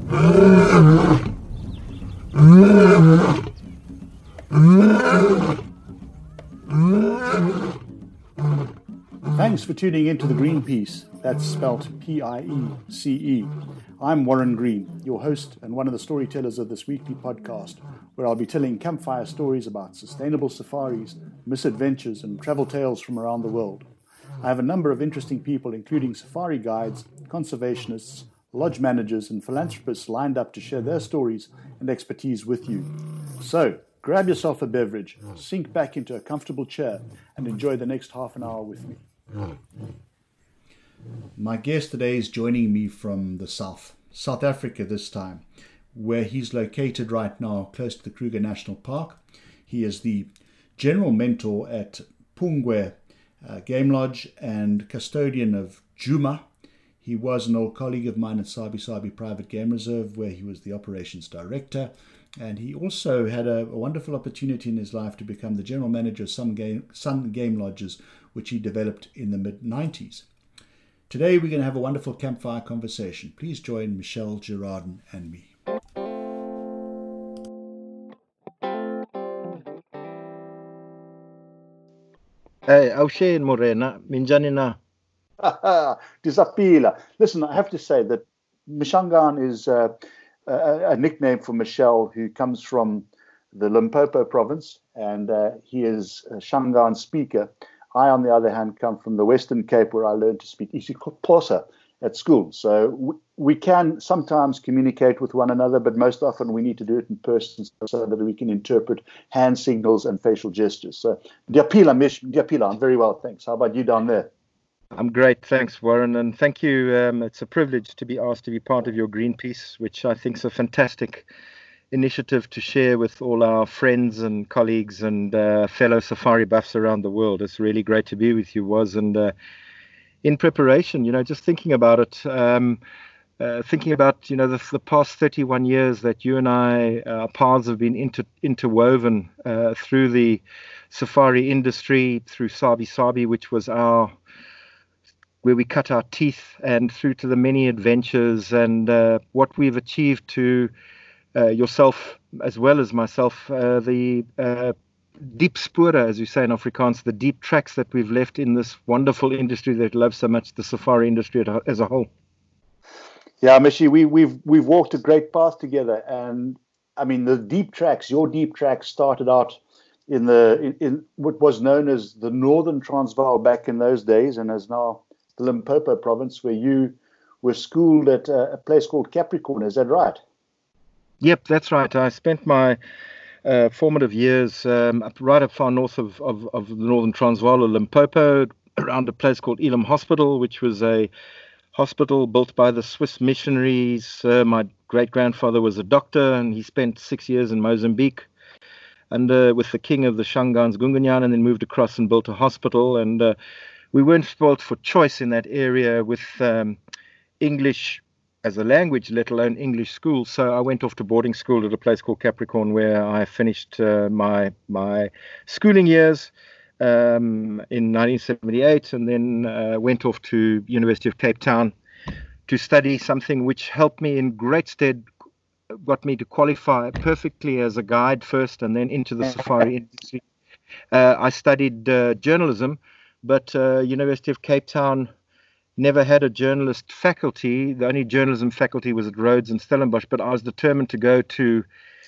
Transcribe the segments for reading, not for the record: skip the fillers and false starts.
Thanks for tuning into the Green Piece. That's spelt P-I-E-C-E. I'm Warren Green, your host and one of the storytellers of this weekly podcast, where I'll be telling campfire stories about sustainable safaris, misadventures, and travel tales from around the world. I have a number of interesting people, including safari guides, conservationists, lodge managers, and philanthropists lined up to share their stories and expertise with you. So, grab yourself a beverage, sink back into a comfortable chair, and enjoy the next half an hour with me. My guest today is joining me from the South Africa this time, where he's located right now close to the Kruger National Park. He is the general mentor at Phungwe Game Lodge and custodian of Djuma. He was an old colleague of mine at Sabi Sabi Private Game Reserve, where he was the operations director. And he also had a wonderful opportunity in his life to become the general manager of Sun Game Lodges, which he developed in the mid-90s. Today we're going to have a wonderful campfire conversation. Please join Michelle Girardin and me. Hey, Aushe Morena, Minjani na. Disapila. Listen, I have to say that Mishangan is a nickname for Michelle, who comes from the Limpopo province, and he is a Shangaan speaker. I, on the other hand, come from the Western Cape, where I learned to speak isiXhosa at school. So we can sometimes communicate with one another, but most often we need to do it in person so that we can interpret hand signals and facial gestures. So, Diapila, I'm very well, thanks. How about you down there? I'm great, thanks, Warren, and thank you. It's a privilege to be asked to be part of your Greenpeace, which I think is a fantastic initiative to share with all our friends and colleagues and fellow safari buffs around the world. It's really great to be with you, and in preparation, just thinking about it, thinking about, the past 31 years that you and I, our paths have been interwoven through the safari industry, through Sabi Sabi, which was where we cut our teeth, and through to the many adventures and what we've achieved to yourself as well as myself, the deep spore, as you say in Afrikaans, the deep tracks that we've left in this wonderful industry that loves so much, the safari industry as a whole. Yeah, Mishi, we've walked a great path together, and I mean your deep tracks started out in what was known as the Northern Transvaal back in those days, and is now the Limpopo province, where you were schooled at a place called Capricorn. Is that right? Yep, that's right. I spent my formative years right up far north of the Northern Transvaal, or Limpopo, around a place called Elam Hospital, which was a hospital built by the Swiss missionaries. My great-grandfather was a doctor, and he spent 6 years in Mozambique with the king of the Shangaans, Gungunyan, and then moved across and built a hospital. And we weren't spoilt for choice in that area with English as a language, let alone English school. So I went off to boarding school at a place called Capricorn, where I finished my schooling years in 1978, and then went off to University of Cape Town to study something which helped me in great stead, got me to qualify perfectly as a guide first, and then into the safari industry. I studied journalism, but University of Cape Town never had a journalist faculty. The only journalism faculty was at Rhodes and Stellenbosch, but I was determined to go to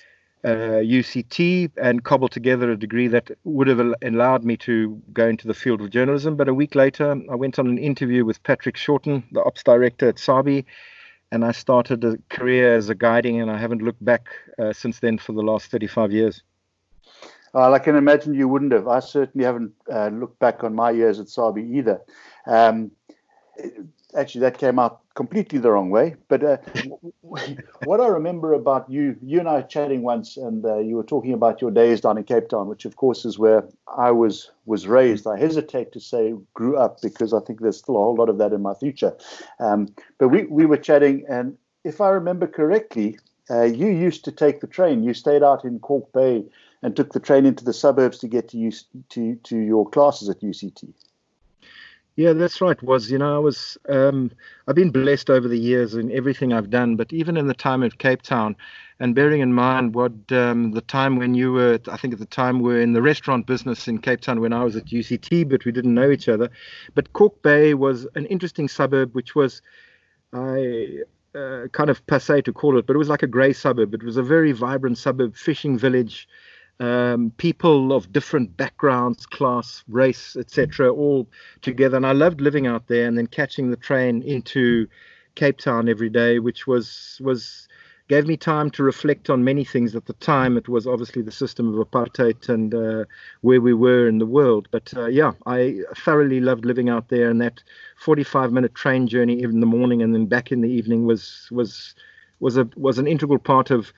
UCT and cobble together a degree that would have allowed me to go into the field of journalism. But a week later, I went on an interview with Patrick Shorten, the ops director at Sabi, and I started a career as a guiding, and I haven't looked back since then for the last 35 years. Well, I can imagine you wouldn't have. I certainly haven't looked back on my years at Sabi either. Actually, that came out completely the wrong way. But what I remember about you and I chatting once, and you were talking about your days down in Cape Town, which of course is where I was raised. I hesitate to say grew up, because I think there's still a whole lot of that in my future. But we were chatting, and if I remember correctly, you used to take the train. You stayed out in Kalk Bay and took the train into the suburbs to get to your classes at UCT. Yeah, that's right. I've been blessed over the years in everything I've done, but even in the time of Cape Town, and bearing in mind what the time when you were, I think at the time we were in the restaurant business in Cape Town when I was at UCT, but we didn't know each other. But Cork Bay was an interesting suburb, which was I kind of passe to call it, but it was like a grey suburb. It was a very vibrant suburb, fishing village, people of different backgrounds, class, race, etc., all together. And I loved living out there and then catching the train into Cape Town every day, which was gave me time to reflect on many things. At the time, it was obviously the system of apartheid and where we were in the world. But yeah, I thoroughly loved living out there, and that 45-minute train journey in the morning and then back in the evening was an integral part of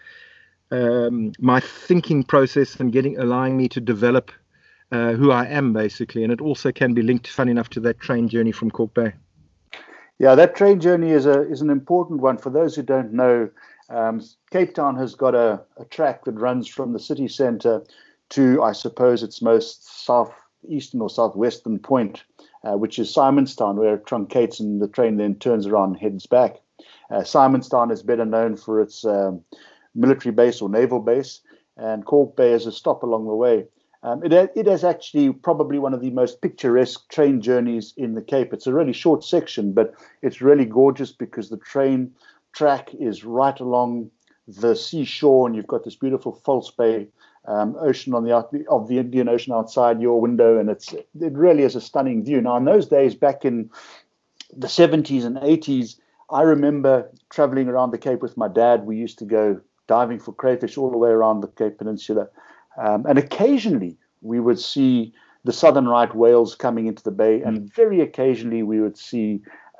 my thinking process and allowing me to develop who I am basically. And it also can be linked, fun enough, to that train journey from Cork Bay. Yeah, that train journey is an important one. For those who don't know, Cape Town has got a track that runs from the city centre to, I suppose, its most southeastern or southwestern point, which is Simonstown, where it truncates and the train then turns around and heads back. Simonstown is better known for its military base or naval base, and Cork Bay is a stop along the way. It has actually probably one of the most picturesque train journeys in the Cape. It's a really short section, but it's really gorgeous because the train track is right along the seashore, and you've got this beautiful False Bay ocean of the Indian Ocean outside your window, and it really is a stunning view. Now, in those days, back in the 70s and 80s, I remember traveling around the Cape with my dad. We used to go diving for crayfish all the way around the Cape Peninsula. And occasionally we would see the southern right whales coming into the bay, and very occasionally we would see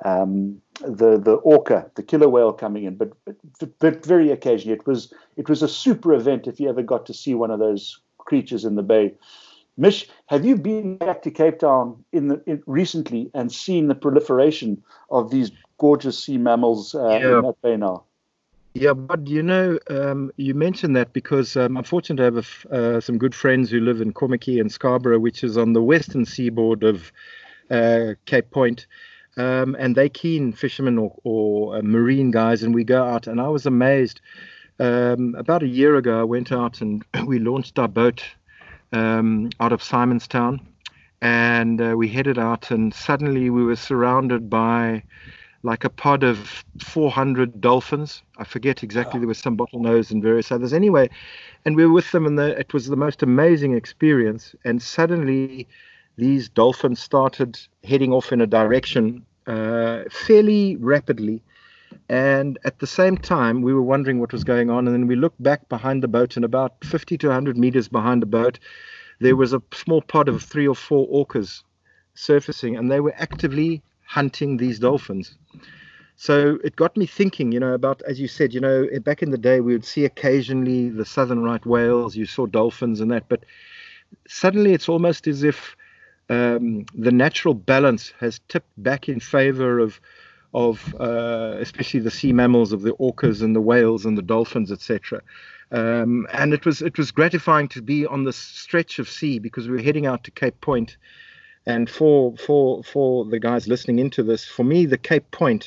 the orca, the killer whale, coming in. But very occasionally, it was a super event if you ever got to see one of those creatures in the bay. Mish, have you been back to Cape Town recently and seen the proliferation of these gorgeous sea mammals in that bay now? Yeah, but you mentioned that because I'm fortunate to have some good friends who live in Kommetjie and Scarborough, which is on the western seaboard of Cape Point. And they're keen fishermen or marine guys, and we go out. And I was amazed. About a year ago, I went out and we launched our boat out of Simonstown, and we headed out, and suddenly we were surrounded by like a pod of 400 dolphins. I forget exactly. There was some bottlenose and various others. Anyway, and we were with them, and it was the most amazing experience. And suddenly, these dolphins started heading off in a direction fairly rapidly. And at the same time, we were wondering what was going on. And then we looked back behind the boat, and about 50 to 100 meters behind the boat, there was a small pod of 3 or 4 orcas surfacing, and they were actively hunting these dolphins. So it got me thinking, about, as you said, back in the day, we would see occasionally the southern right whales, you saw dolphins and that, but suddenly it's almost as if the natural balance has tipped back in favor of especially the sea mammals, of the orcas and the whales and the dolphins, etc. And it was gratifying to be on this stretch of sea, because we were heading out to Cape Point. And for the guys listening into this, for me, the Cape Point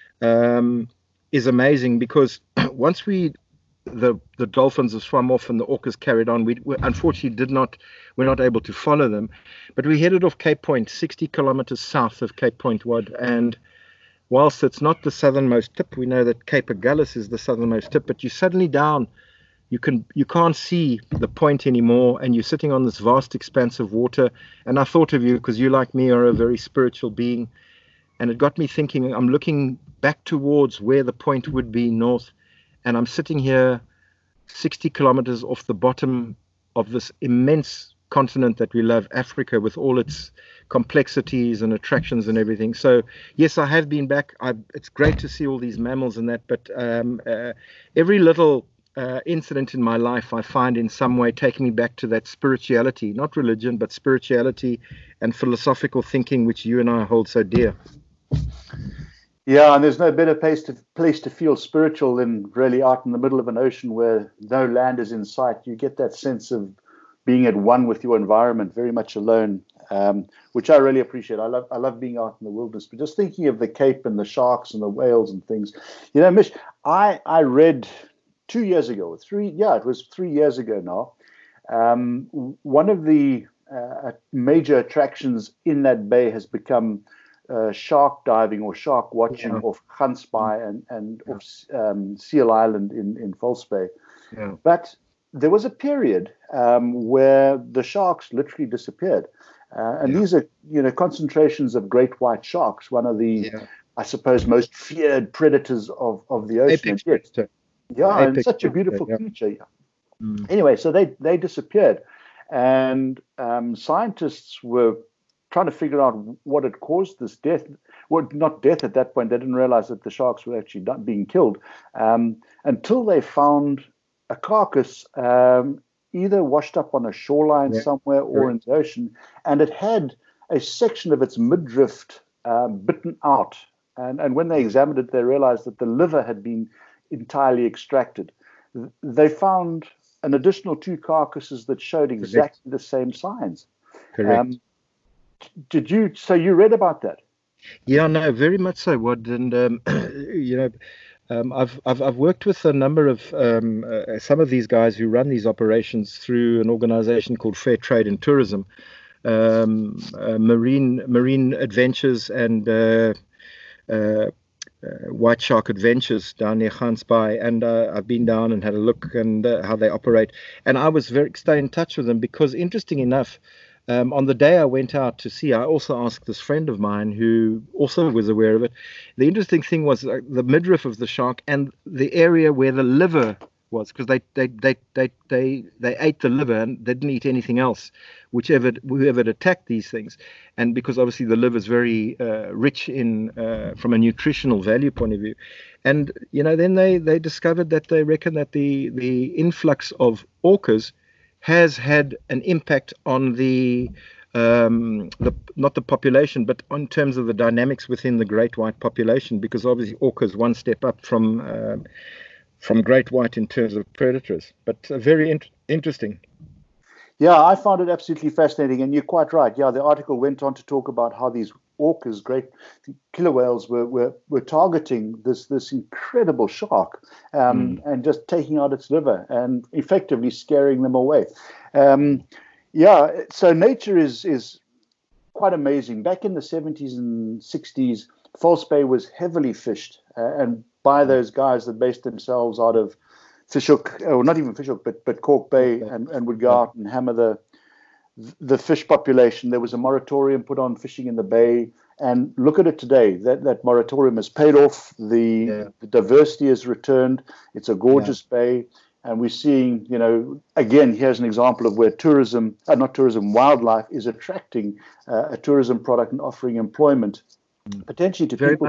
is amazing, because once the dolphins have swum off and the orcas carried on, we unfortunately we're not able to follow them, but we headed off Cape Point, 60 kilometers south of Cape Point Wad. And whilst it's not the southernmost tip, we know that Cape Agulhas is the southernmost tip, but you're suddenly down. You can't see the point anymore, and you're sitting on this vast expanse of water. And I thought of you because you, like me, are a very spiritual being, and it got me thinking. I'm looking back towards where the point would be north, and I'm sitting here 60 kilometers off the bottom of this immense continent that we love, Africa, with all its complexities and attractions and everything. So yes, I have been back. It's great to see all these mammals and that, but every little incident in my life, I find in some way taking me back to that spirituality, not religion, but spirituality and philosophical thinking, which you and I hold so dear. Yeah, and there's no better place to feel spiritual than really out in the middle of an ocean where no land is in sight. You get that sense of being at one with your environment, very much alone. which I really appreciate. I love being out in the wilderness, but just thinking of the Cape and the sharks and the whales and things, Mish, I read 2 years ago, it was 3 years ago now. One of the major attractions in that bay has become shark diving or shark watching off Gansbaai and off Seal Island in False Bay. Yeah. But there was a period where the sharks literally disappeared. And these are, concentrations of great white sharks, one of the, I suppose, most feared predators of the ocean. Apex predator. Yeah, and such a beautiful creature. Yeah. Mm. Anyway, so they disappeared. And scientists were trying to figure out what had caused this death. Well, not death at that point. They didn't realize that the sharks were actually being killed until they found a carcass either washed up on a shoreline somewhere or in the ocean, and it had a section of its midriff bitten out. And when they examined it, they realized that the liver had been entirely extracted. They found an additional 2 carcasses that showed exactly the same signs. Correct. So you read about that? Yeah, no, very much so, Wad. And I've worked with a number of some of these guys who run these operations through an organization called Fair Trade and Tourism, Marine Adventures and White Shark Adventures down near Gansbaai, and I've been down and had a look and how they operate. And I was stay in touch with them because, interesting enough, on the day I went out to see, I also asked this friend of mine who also was aware of it. The interesting thing was the midriff of the shark and the area where the liver was, because they ate the liver and they didn't eat anything else, whoever attacked these things. And because obviously the liver is very rich in from a nutritional value point of view. And then they discovered that they reckon that the influx of orcas has had an impact on the not the population, but in terms of the dynamics within the great white population, because obviously orcas one step up from great white in terms of predators. But very interesting. Yeah, I found it absolutely fascinating, and you're quite right. Yeah, the article went on to talk about how these orcas, great killer whales, were targeting this incredible shark and just taking out its liver and effectively scaring them away. So nature is quite amazing. Back in the 70s and 60s, False Bay was heavily fished and by those guys that based themselves out of Fishhook, or not even Fishhook, but Cork Bay, and would go out and hammer the fish population. There was a moratorium put on fishing in the bay, and look at it today. That moratorium has paid off. The diversity has returned. It's a gorgeous bay, and we're seeing, again, here's an example of where wildlife is attracting a tourism product and offering employment potentially to people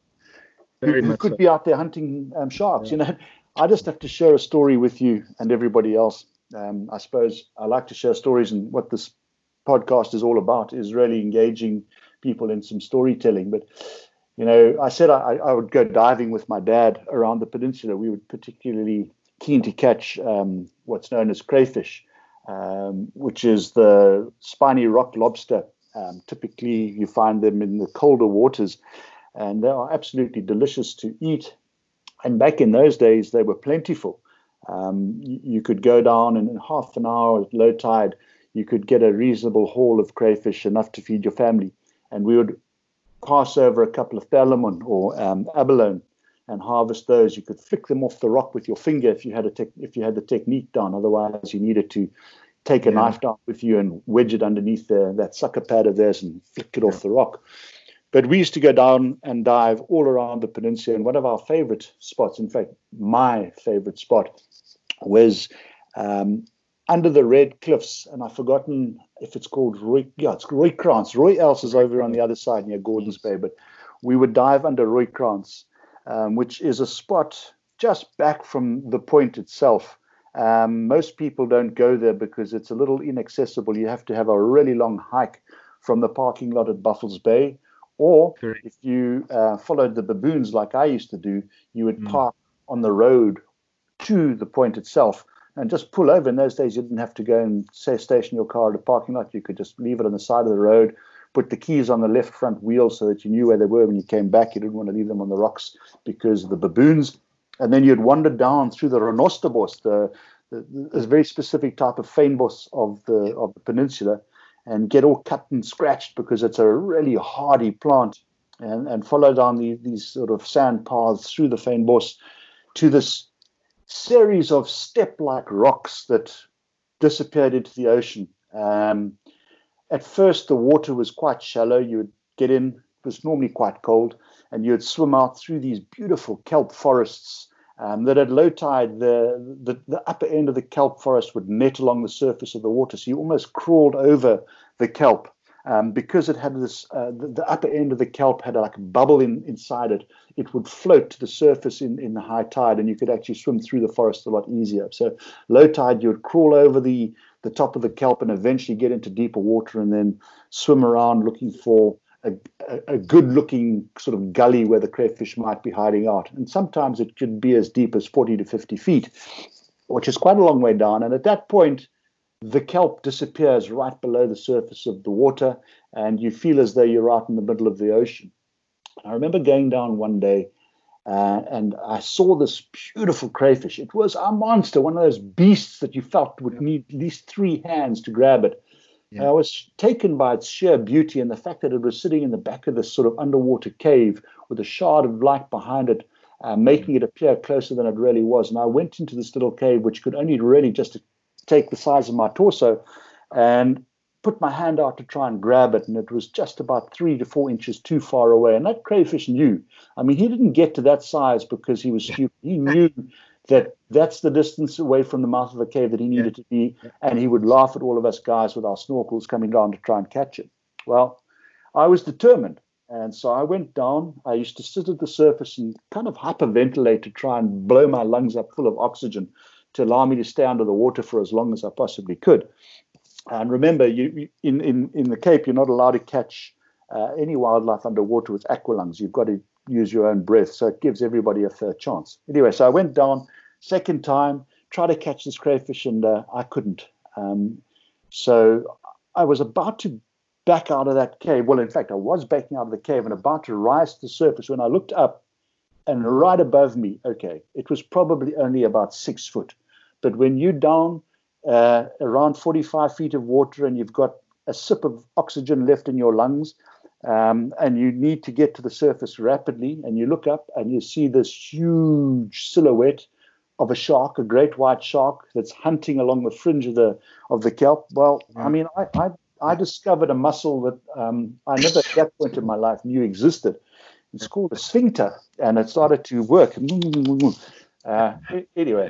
who could be out there hunting sharks. I just have to share a story with you and everybody else. I suppose I like to share stories, and what this podcast is all about is really engaging people in some storytelling. But, I said I would go diving with my dad around the peninsula. We were particularly keen to catch what's known as crayfish, which is the spiny rock lobster. Typically, you find them in the colder waters, and they are absolutely delicious to eat. And back in those days, they were plentiful. You could go down, and in half an hour at low tide, you could get a reasonable haul of crayfish, enough to feed your family. And we would pass over a couple of pellemon or abalone and harvest those. You could flick them off the rock with your finger if you had the technique down. Otherwise, you needed to take a knife down with you and wedge it underneath that sucker pad of theirs and flick it off the rock. But we used to go down and dive all around the peninsula. And one of our favorite spots, in fact, my favorite spot, was under the Red Cliffs. And I've forgotten if it's called it's Rooikrans. Roy Else is over on the other side near Gordons Bay. But we would dive under Rooikrans, which is a spot just back from the point itself. Most people don't go there because it's a little inaccessible. You have to have a really long hike from the parking lot at Buffels Bay. Or if you followed the baboons like I used to do, you would park on the road to the point itself and just pull over. In those days, you didn't have to go and say station your car at a parking lot. You could just leave it on the side of the road, put the keys on the left front wheel so that you knew where they were when you came back. You didn't want to leave them on the rocks because of the baboons. And then you'd wander down through the Renosterbos, a very specific type of fynbos of the peninsula, and get all cut and scratched because it's a really hardy plant, and follow down these sort of sand paths through the fynbos to this series of step-like rocks that disappeared into the ocean. At first, the water was quite shallow. You would get in, it was normally quite cold, and you would swim out through these beautiful kelp forests that at low tide, the upper end of the kelp forest would net along the surface of the water. So you almost crawled over the kelp because it had this, the upper end of the kelp had like a bubble inside it. It would float to the surface in the high tide, and you could actually swim through the forest a lot easier. So low tide, you would crawl over the top of the kelp and eventually get into deeper water and then swim around looking for a good-looking sort of gully where the crayfish might be hiding out. And sometimes it could be as deep as 40 to 50 feet, which is quite a long way down. And at that point, the kelp disappears right below the surface of the water, and you feel as though you're out in the middle of the ocean. I remember going down one day, and I saw this beautiful crayfish. It was a monster, one of those beasts that you felt would need at least 3 hands to grab it. Yeah. I was taken by its sheer beauty and the fact that it was sitting in the back of this sort of underwater cave with a shard of light behind it, making it appear closer than it really was. And I went into this little cave, which could only really just take the size of my torso, and put my hand out to try and grab it. And it was just about 3 to 4 inches too far away. And that crayfish knew. I mean, he didn't get to that size because he was stupid. He knew that that's the distance away from the mouth of the cave that he needed to be, and he would laugh at all of us guys with our snorkels coming down to try and catch it. Well, I was determined, and so I went down. I used to sit at the surface and kind of hyperventilate to try and blow my lungs up full of oxygen to allow me to stay under the water for as long as I possibly could. And remember, you in the Cape, you're not allowed to catch any wildlife underwater with aqualungs. You've got to use your own breath, so it gives everybody a fair chance. Anyway, so I went down, second time, tried to catch this crayfish, and I couldn't. So I was about to back out of that cave. Well, in fact, I was backing out of the cave and about to rise to the surface when I looked up, and right above me, okay, it was probably only about 6 foot. But when you're down around 45 feet of water and you've got a sip of oxygen left in your lungs, and you need to get to the surface rapidly, and you look up and you see this huge silhouette of a shark, a great white shark that's hunting along the fringe of the kelp. Well, I mean, I discovered a muscle that I never at that point in my life knew existed. It's called a sphincter, and it started to work. Anyway,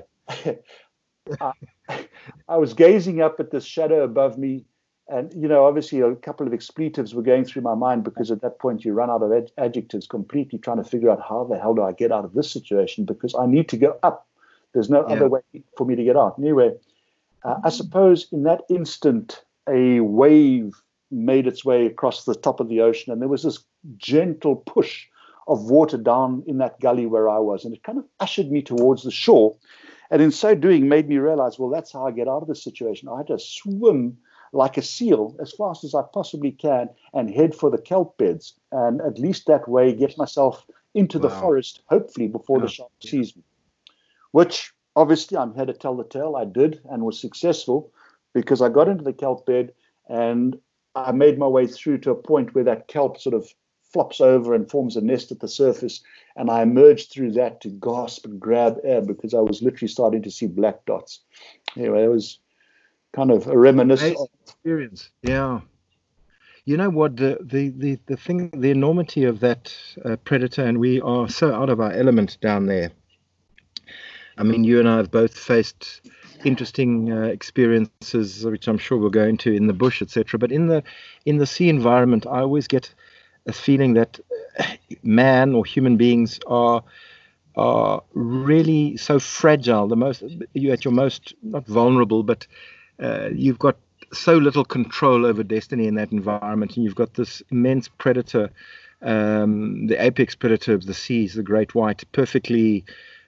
I was gazing up at this shadow above me. And, you know, obviously a couple of expletives were going through my mind because at that point you run out of adjectives completely trying to figure out how the hell do I get out of this situation because I need to go up. There's no other way for me to get out. Anyway, I suppose in that instant, a wave made its way across the top of the ocean, and there was this gentle push of water down in that gully where I was, and it kind of ushered me towards the shore. And in so doing, made me realize, well, that's how I get out of this situation. I had to swim like a seal as fast as I possibly can and head for the kelp beds, and at least that way get myself into the forest, hopefully before the shark sees me. Which, obviously, I'm here to tell the tale. I did and was successful because I got into the kelp bed and I made my way through to a point where that kelp sort of flops over and forms a nest at the surface, and I emerged through that to gasp and grab air because I was literally starting to see black dots. Anyway, it was kind of a reminiscence experience. Yeah. You know what, the thing, the enormity of that predator, and we are so out of our element down there. I mean, you and I have both faced interesting experiences, which I'm sure we'll go into in the bush, etc. But in the sea environment, I always get a feeling that man or human beings are really so fragile. You're at your most, not vulnerable, but you've got so little control over destiny in that environment, and you've got this immense predator, the apex predator of the seas, the great white, perfectly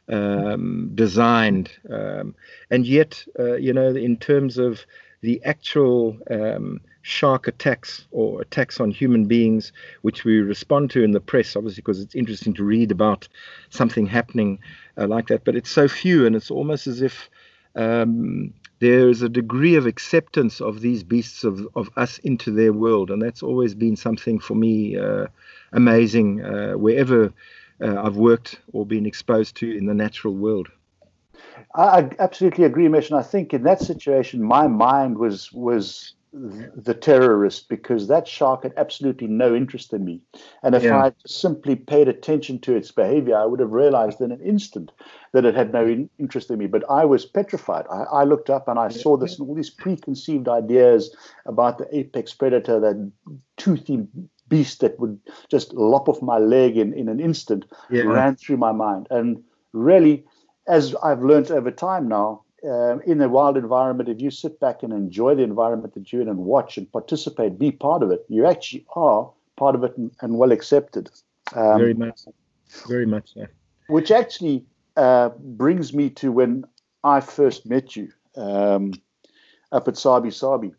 designed, and yet, in terms of the actual shark attacks or attacks on human beings, which we respond to in the press, obviously, because it's interesting to read about something happening like that, but it's so few, and it's almost as if there is a degree of acceptance of these beasts of us into their world, and that's always been something for me amazing wherever I've worked or been exposed to in the natural world. I absolutely agree, Mesh. And I think in that situation, my mind was the terrorist, because that shark had absolutely no interest in me. And if I simply paid attention to its behavior, I would have realized in an instant that it had no interest in me. But I was petrified. I looked up and I saw all these preconceived ideas about the apex predator, that toothy beast that would just lop off my leg in an instant, ran through my mind. And really, as I've learned over time now, in a wild environment, if you sit back and enjoy the environment that you're in and watch and participate, be part of it, you actually are part of it and well accepted. Very much so. Which actually brings me to when I first met you up at Sabi Sabi.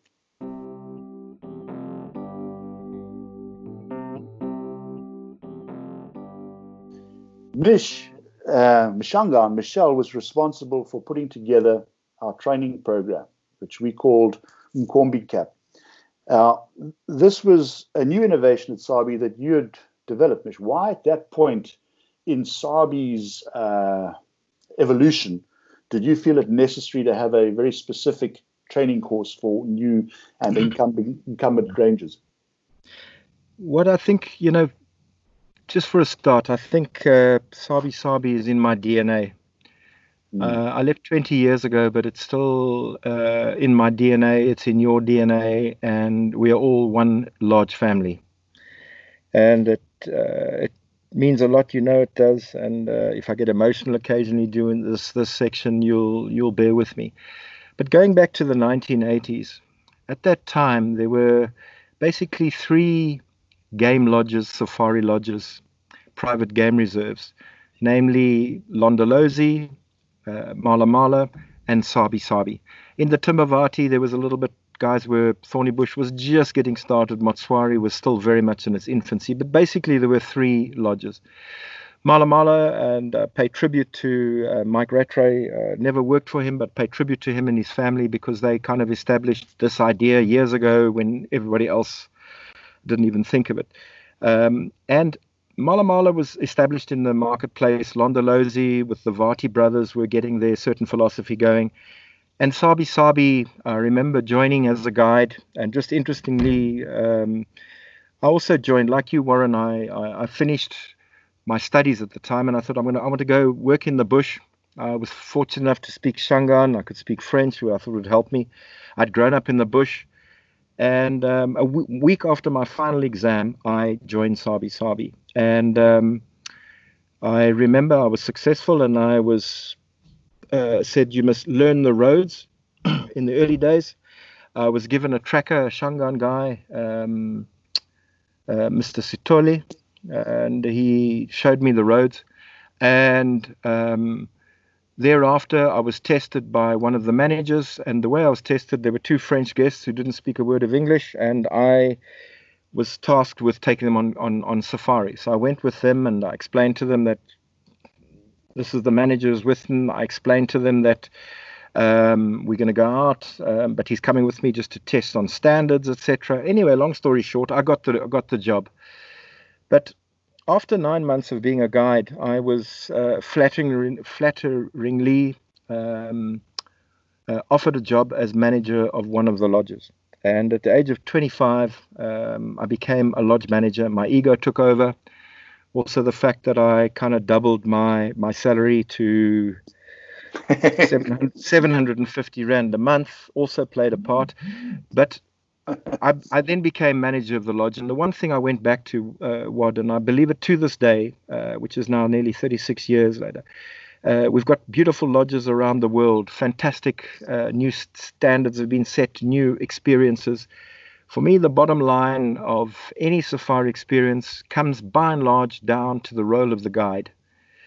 Michelle was responsible for putting together our training program, which we called Nkombi Cap. This was a new innovation at Sabi that you had developed, Mich. Why at that point in Sabi's evolution did you feel it necessary to have a very specific training course for new and incumbent rangers? What I think, just for a start, I think Sabi Sabi is in my DNA. I left 20 years ago, but it's still in my DNA. It's in your DNA, and we are all one large family. And it means a lot, it does. And if I get emotional occasionally doing this section, you'll bear with me. But going back to the 1980s, at that time there were basically 3 game lodges, safari lodges, private game reserves, namely Londolozi, Mala Mala, and Sabi Sabi. In the Timbavati, there was a little bit, guys, where Thorny Bush was just getting started. Motswari was still very much in its infancy, but basically there were 3 lodges. Mala Mala, and pay tribute to Mike Rattray, never worked for him, but pay tribute to him and his family, because they kind of established this idea years ago when everybody else didn't even think of it. And Mala Mala was established in the marketplace. Londolozi with the Vati brothers were getting their certain philosophy going. And Sabi Sabi, I remember joining as a guide. And just interestingly, I also joined, like you, Warren. I finished my studies at the time, and I thought I want to go work in the bush. I was fortunate enough to speak Shangaan. I could speak French, which I thought would help me. I'd grown up in the bush. And a week after my final exam, I joined Sabi Sabi. And I remember I was successful, and I was said you must learn the roads. In the early days, I was given a tracker, a Shangaan guy, Mr. Sitole, and he showed me the roads. And thereafter, I was tested by one of the managers, and the way I was tested, there were 2 French guests who didn't speak a word of English, and I was tasked with taking them on safari. So I went with them, and I explained to them that this is the manager's with them. I explained to them that we're going to go out, but he's coming with me just to test on standards, etc. Anyway, long story short, I got the job. But after 9 months of being a guide, I was flatteringly offered a job as manager of one of the lodges. And at the age of 25, I became a lodge manager. My ego took over. Also, the fact that I kind of doubled my salary to 750 Rand a month also played a part. But I then became manager of the lodge. And the one thing I went back to, Wad, and I believe it to this day, which is now nearly 36 years later, we've got beautiful lodges around the world. Fantastic new standards have been set, new experiences. For me, the bottom line of any safari experience comes by and large down to the role of the guide.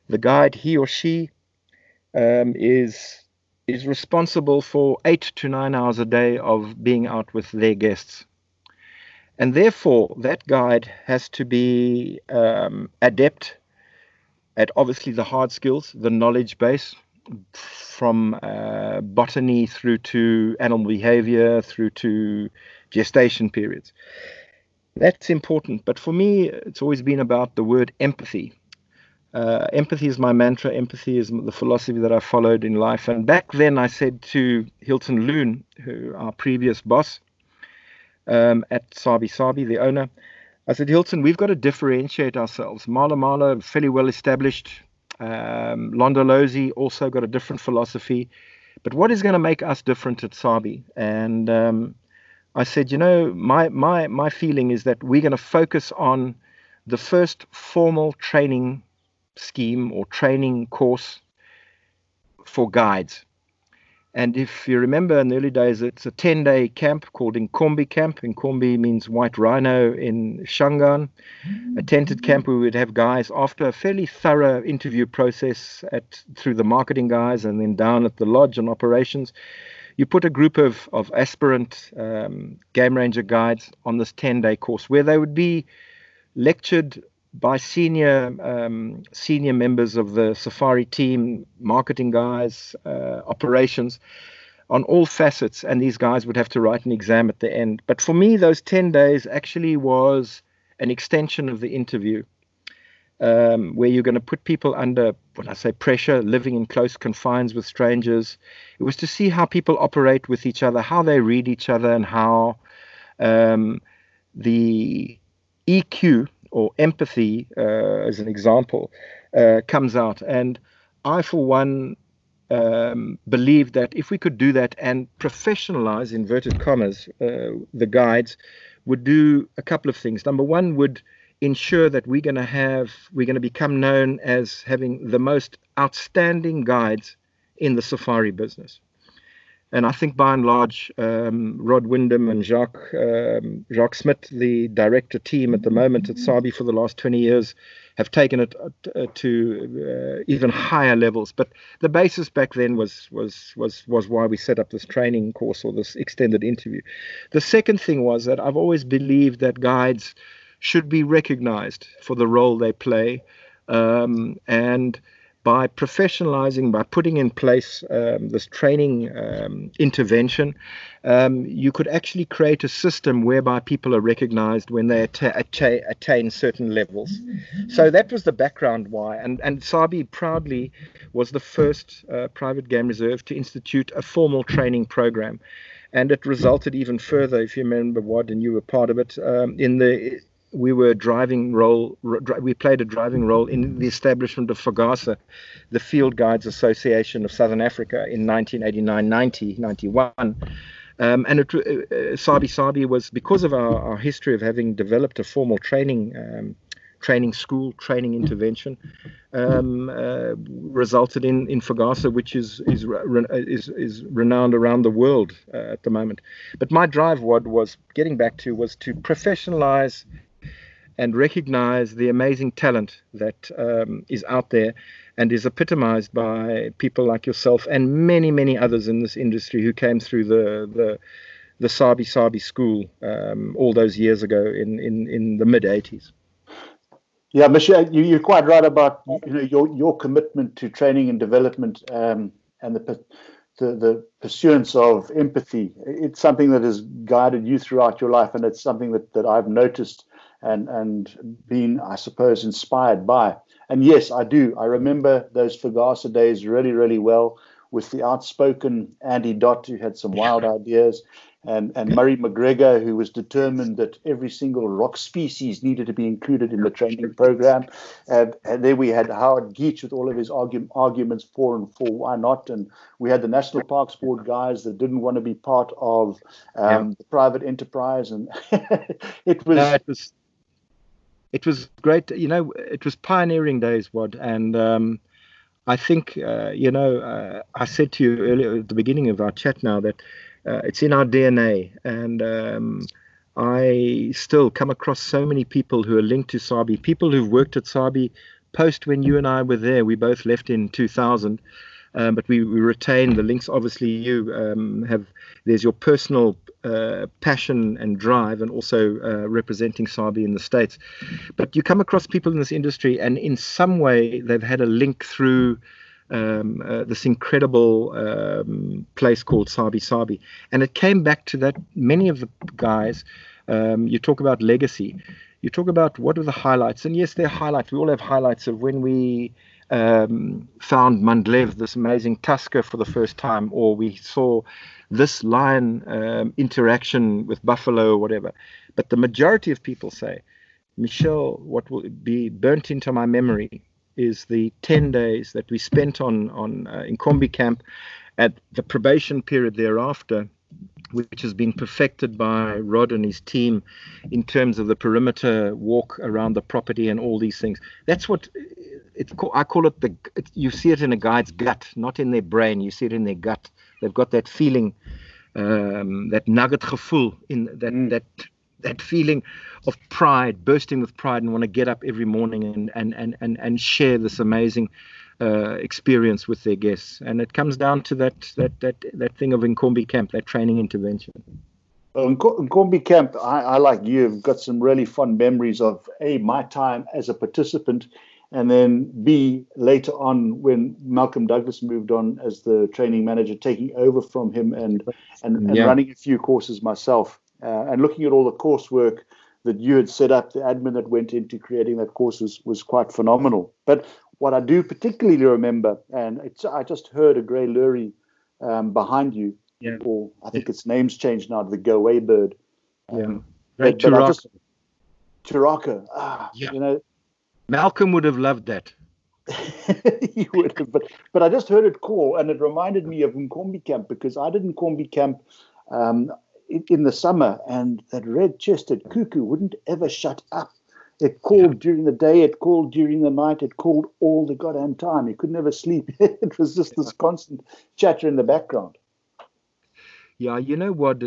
the guide, he or she, is responsible for 8 to 9 hours a day of being out with their guests. And therefore, that guide has to be adept at obviously the hard skills, the knowledge base, from botany through to animal behavior, through to gestation periods. That's important. But for me, it's always been about the word empathy. Empathy is my mantra. Empathy is the philosophy that I followed in life. And back then I said to Hilton Loon, our previous boss at Sabi Sabi, the owner, I said, Hilton, we've got to differentiate ourselves. Mala Mala, fairly well established. Londolozi also got a different philosophy. But what is going to make us different at Sabi? And I said, my feeling is that we're going to focus on the first formal training scheme or training course for guides. And if you remember in the early days, it's a 10-day camp called Inkombi Camp. Inkombi means white rhino in Shangaan. A tented camp where we would have guys after a fairly thorough interview process through the marketing guys and then down at the lodge and operations. You put a group of aspirant game ranger guides on this 10-day course where they would be lectured by senior members of the safari team, marketing guys, operations, on all facets, and these guys would have to write an exam at the end. But for me, those 10 days actually was an extension of the interview, where you're going to put people under, when I say pressure, living in close confines with strangers. It was to see how people operate with each other, how they read each other, and how the EQ, or empathy, as an example, comes out. And I, for one, believe that if we could do that and professionalize, inverted commas, the guides, would do a couple of things. Number one, would ensure that we're going to become known as having the most outstanding guides in the safari business. And I think by and large, Rod Wyndham and Jacques Smith, the director team at the moment at Sabi for the last 20 years, have taken it to even higher levels. But the basis back then was why we set up this training course or this extended interview. The second thing was that I've always believed that guides should be recognized for the role they play, and by professionalizing, by putting in place this training intervention, you could actually create a system whereby people are recognized when they attain certain levels. So that was the background why. And Sabi proudly was the first private game reserve to institute a formal training program. And it resulted even further, if you remember, Wad, and you were part of it, we played a driving role in the establishment of FAGASA, the Field Guides Association of Southern Africa, in 1989, 90, 91. And Sabi was, because of our history of having developed a formal training school, training intervention, resulted in FAGASA, which is renowned around the world at the moment. But my drive, Wad, was to professionalize and recognize the amazing talent that is out there and is epitomized by people like yourself and many, many others in this industry who came through the Sabi school all those years ago in the mid-'80s. Yeah, Michelle, you're quite right about your commitment to training and development and the pursuance of empathy. It's something that has guided you throughout your life, and it's something that I've noticed and been, I suppose, inspired by. And yes, I do. I remember those FAGASA days really, really well, with the outspoken Andy Dott, who had some wild ideas, and Murray McGregor, who was determined that every single rock species needed to be included in the training program. And then we had Howard Geach with all of his arguments for and for why not. And we had the National Parks Board guys that didn't want to be part of the private enterprise. And it was great. It was pioneering days, Wad. And I think, I said to you earlier at the beginning of our chat now that it's in our DNA, and I still come across so many people who are linked to Sabi, people who've worked at Sabi post when you and I were there. We both left in 2000. But we retain the links. Obviously, you there's your personal passion and drive, and also representing Sabi in the States. But you come across people in this industry, and in some way they've had a link through this incredible place called Sabi. And it came back to that. Many of the guys, you talk about legacy, you talk about what are the highlights. And yes, they're highlights. We all have highlights of when we found Mandlev, this amazing tusker, for the first time, or we saw this lion interaction with buffalo or whatever. But the majority of people say, Michelle, what will be burnt into my memory is the 10 days that we spent in Kombi camp, at the probation period thereafter, which has been perfected by Rod and his team in terms of the perimeter walk around the property and all these things. That's what I call it. You see it in a guide's gut, not in their brain. You see it in their gut. They've got that feeling, that nugget gevoel, in that feeling of pride, bursting with pride, and want to get up every morning and share this amazing experience with their guests. And it comes down to that thing of Nkombi camp, that training intervention. Nkombi camp, I like you, have got some really fun memories of my time as a participant, and then B, later on when Malcolm Douglas moved on as the training manager, taking over from him and running a few courses myself, and looking at all the coursework that you had set up. The admin that went into creating that course was quite phenomenal. But what I do particularly remember, and I just heard a grey Lurie behind you, or I think its name's changed now to the Go Away Bird. Great Turaka. Turaka. You know, Malcolm would have loved that. He would have, but I just heard it call, and it reminded me of Nkombi camp, because I did Nkombi camp in the summer, and that red-chested cuckoo wouldn't ever shut up. It called during the day, it called during the night, it called all the goddamn time. He could never sleep. It was just this constant chatter in the background. Yeah, you know what?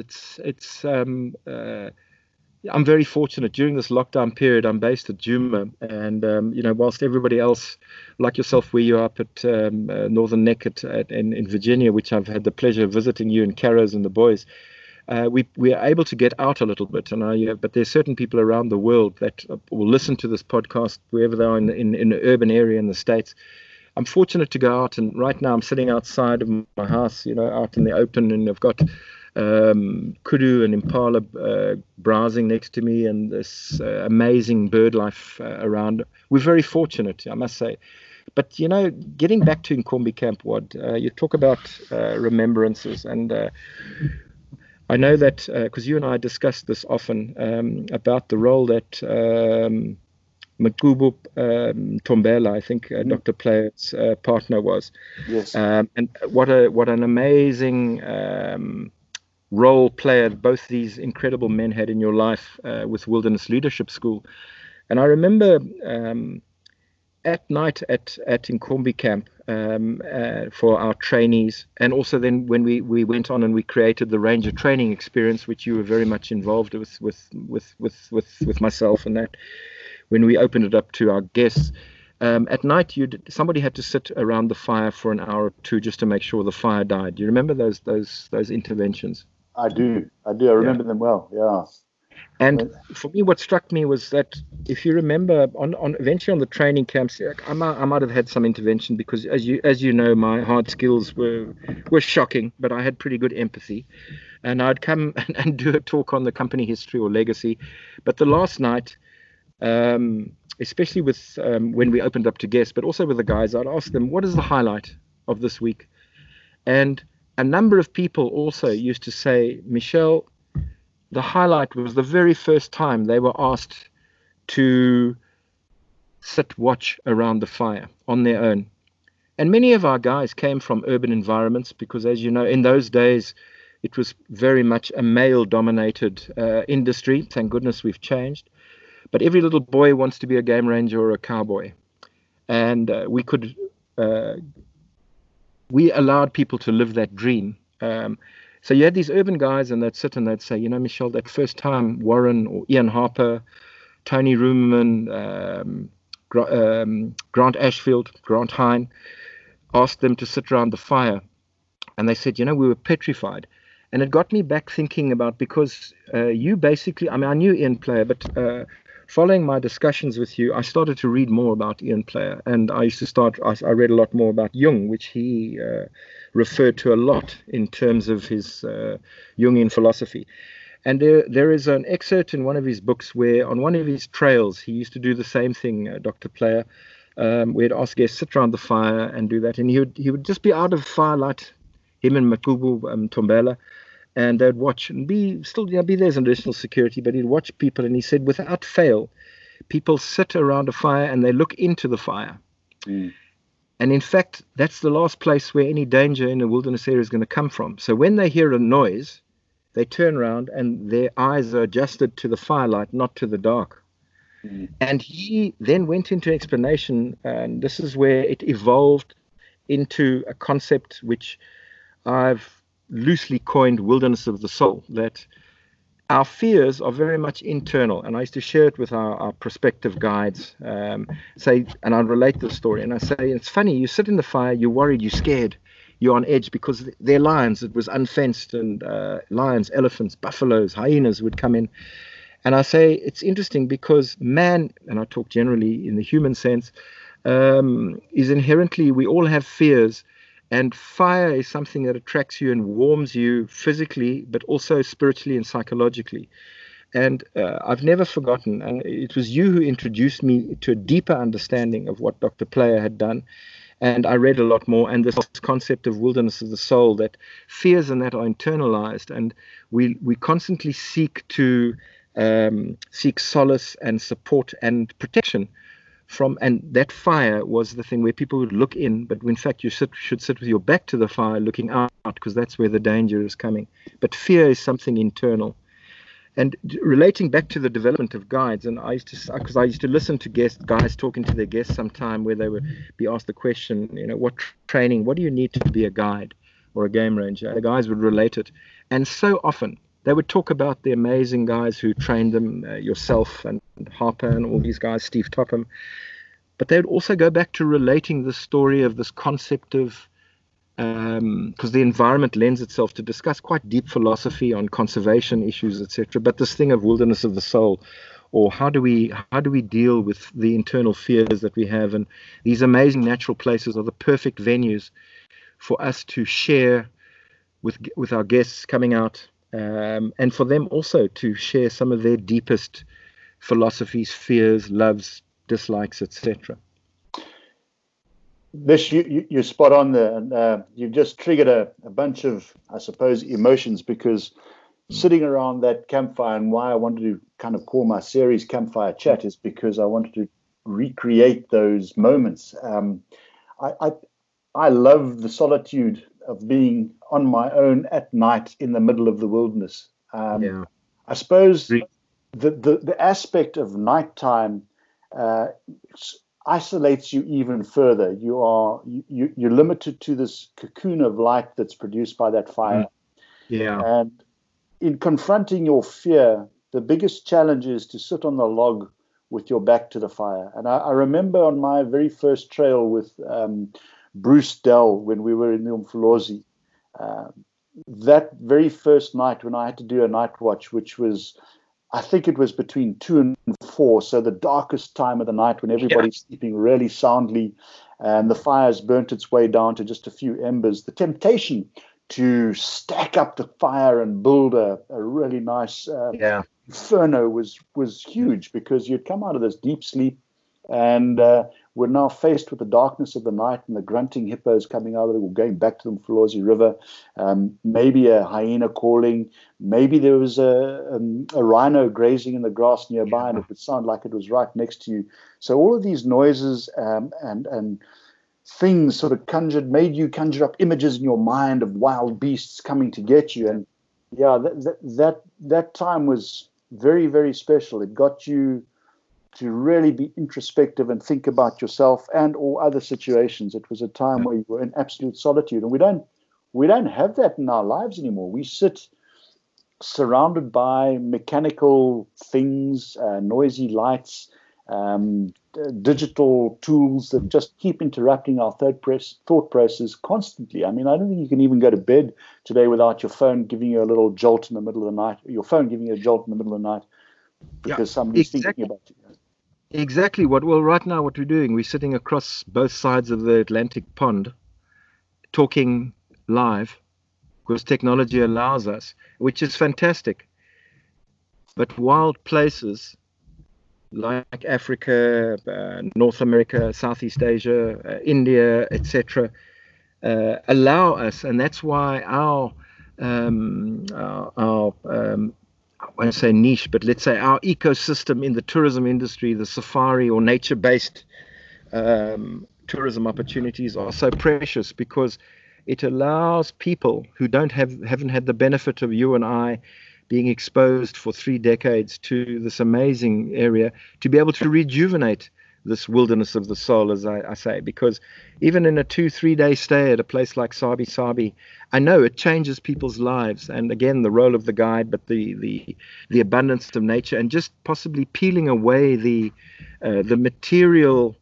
I'm very fortunate. During this lockdown period, I'm based at Djuma, and whilst everybody else, like yourself, where you're up at Northern Neck in Virginia, which I've had the pleasure of visiting you and Carrows and the boys, we are able to get out a little bit, but there's certain people around the world that will listen to this podcast wherever they are in an urban area in the States. I'm fortunate to go out, and right now I'm sitting outside of my house, out in the open, and I've got kudu and impala browsing next to me, and this amazing bird life around. We're very fortunate, I must say. But getting back to Nkombi camp, Wad, you talk about remembrances, and I know that because you and I discussed this often about the role that Makubu Tombela, I think Dr. Player's partner was. Yes. And what an amazing role player both these incredible men had in your life with Wilderness Leadership School. And I remember at night at Nkombi camp for our trainees, and also then when we went on and we created the Ranger training experience, which you were very much involved with myself, and that when we opened it up to our guests, at night somebody had to sit around the fire for an hour or two just to make sure the fire died. Do you remember those interventions? I do. I remember them well. Yeah. And for me, what struck me was that if you remember, eventually on the training camps, I might have had some intervention because, as you know, my hard skills were shocking, but I had pretty good empathy, and I'd come and do a talk on the company history or legacy. But the last night, especially with when we opened up to guests, but also with the guys, I'd ask them, what is the highlight of this week? And a number of people also used to say, Michelle, the highlight was the very first time they were asked to sit watch around the fire on their own. And many of our guys came from urban environments because, as you know, in those days, it was very much a male-dominated industry. Thank goodness we've changed. But every little boy wants to be a game ranger or a cowboy. And we allowed people to live that dream. So you had these urban guys, and they'd sit and they'd say, Michelle, that first time Warren or Ian Harper, Tony Rumerman, Grant Ashfield, Grant Hine, asked them to sit around the fire. And they said, we were petrified. And it got me back thinking about, because you basically, I knew Ian Player, but following my discussions with you, I started to read more about Ian Player. And I read a lot more about Jung, which he referred to a lot in terms of his Jungian philosophy. And there is an excerpt in one of his books where on one of his trails, he used to do the same thing, Dr. Player, where he'd ask guests sit around the fire and do that. And he would just be out of firelight, him and Makubu Tombela, and they'd watch and be there as additional security, but he'd watch people. And he said, without fail, people sit around a fire and they look into the fire. Mm. And in fact, that's the last place where any danger in a wilderness area is going to come from. So when they hear a noise, they turn around and their eyes are adjusted to the firelight, not to the dark. Mm. And he then went into explanation, and this is where it evolved into a concept which I've loosely coined wilderness of the soul, that our fears are very much internal. And I used to share it with our prospective guides, and I'd relate the story. And I say, it's funny, you sit in the fire, you're worried, you're scared, you're on edge, because they're lions. It was unfenced, and lions, elephants, buffaloes, hyenas would come in. And I say, it's interesting because man, and I talk generally in the human sense, is inherently, we all have fears. And fire is something that attracts you and warms you physically, but also spiritually and psychologically. And I've never forgotten, and it was you who introduced me to a deeper understanding of what Dr. Player had done. And I read a lot more, and this concept of wilderness of the soul, that fears and that are internalized, and we constantly seek to seek solace and support and protection from, and that fire was the thing where people would look in, but in fact you should sit with your back to the fire looking out, because that's where the danger is coming. But fear is something internal. And relating back to the development of guides, and I used to listen to guys talking to their guests sometime, where they would be asked the question, what training, what do you need to be a guide or a game ranger? The guys would relate it. And so often they would talk about the amazing guys who trained them, yourself and Harper and all these guys, Steve Topham. But they would also go back to relating the story of this concept of, because the environment lends itself to discuss quite deep philosophy on conservation issues, etc. But this thing of wilderness of the soul, or how do we deal with the internal fears that we have? And these amazing natural places are the perfect venues for us to share with our guests coming out. And for them also to share some of their deepest philosophies, fears, loves, dislikes, etc. This, you're spot on there, and you've just triggered a bunch of, I suppose, emotions, because sitting around that campfire, and why I wanted to kind of call my series Campfire Chat is because I wanted to recreate those moments. I love the solitude of being on my own at night in the middle of the wilderness. I suppose the aspect of nighttime isolates you even further. You're limited to this cocoon of light that's produced by that fire. And in confronting your fear, the biggest challenge is to sit on the log with your back to the fire. And I remember on my very first trail with Bruce Dell, when we were in the Umfolozi, that very first night when I had to do a night watch, which was, I think it was between 2 and 4, so the darkest time of the night when everybody's sleeping really soundly, and the fire's burnt its way down to just a few embers. The temptation to stack up the fire and build a really nice inferno was huge, because you'd come out of this deep sleep, and we're now faced with the darkness of the night and the grunting hippos coming out of it. We're going back to the Mfolozi River. Maybe a hyena calling. Maybe there was a rhino grazing in the grass nearby, and it would sound like it was right next to you. So all of these noises and things sort of made you conjure up images in your mind of wild beasts coming to get you. And that time was very, very special. It got you to really be introspective and think about yourself and or other situations. It was a time where you were in absolute solitude, and we don't have that in our lives anymore. We sit surrounded by mechanical things, noisy lights, digital tools that just keep interrupting our thought process constantly. I mean, I don't think you can even go to bed today without your phone giving you a little jolt in the middle of the night, your phone giving you a jolt in the middle of the night because somebody's thinking about you. Exactly. Right now, what we're doing, we're sitting across both sides of the Atlantic pond, talking live, because technology allows us, which is fantastic. But wild places like Africa, North America, Southeast Asia, India, etc., allow us, and that's why our I won't say niche, but let's say our ecosystem in the tourism industry, the safari or nature-based tourism opportunities are so precious, because it allows people who haven't had the benefit of you and I being exposed for 3 decades to this amazing area to be able to rejuvenate this wilderness of the soul, as I say, because even in a 2-3 day stay at a place like Sabi Sabi, I know it changes people's lives. And again, the role of the guide, but the abundance of nature, and just possibly peeling away the material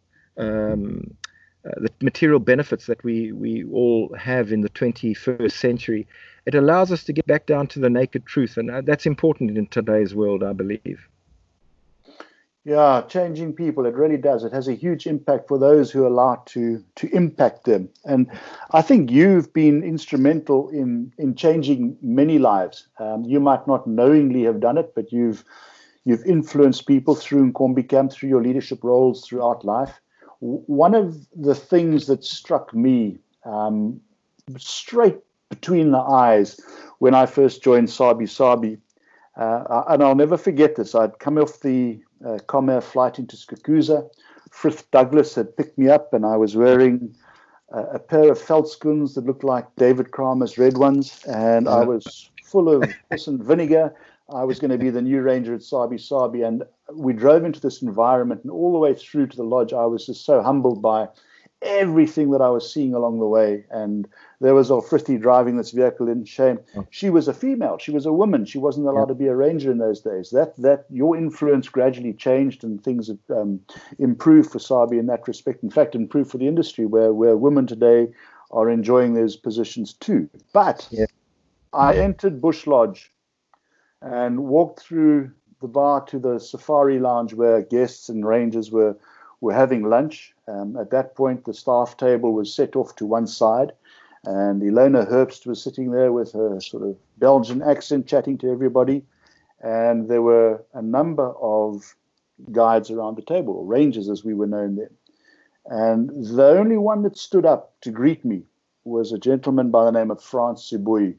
benefits that we all have in the 21st century. It allows us to get back down to the naked truth, and that's important in today's world, I believe. Yeah, changing people, it really does. It has a huge impact for those who are allowed to impact them. And I think you've been instrumental in changing many lives. You might not knowingly have done it, but you've influenced people through Nkombi Camp, through your leadership roles throughout life. One of the things that struck me straight between the eyes when I first joined Sabi Sabi, and I'll never forget this. I'd come off the Comair flight into Skukuza. Frith Douglas had picked me up, and I was wearing a pair of veldskoens that looked like David Kramer's red ones, and I was full of piss and vinegar. I was going to be the new ranger at Sabi Sabi, and we drove into this environment, and all the way through to the lodge, I was just so humbled by everything that I was seeing along the way. And there was old Frithie driving this vehicle in shame. She was a female. She was a woman. She wasn't allowed to be a ranger in those days. That your influence gradually changed, and things have improved for Sabi in that respect. In fact, improved for the industry, where women today are enjoying those positions too. But I entered Bush Lodge and walked through the bar to the safari lounge where guests and rangers were having lunch. At that point, the staff table was set off to one side, and Ilona Herbst was sitting there with her sort of Belgian accent chatting to everybody. And there were a number of guides around the table, or rangers as we were known then. And the only one that stood up to greet me was a gentleman by the name of Frans Sibui.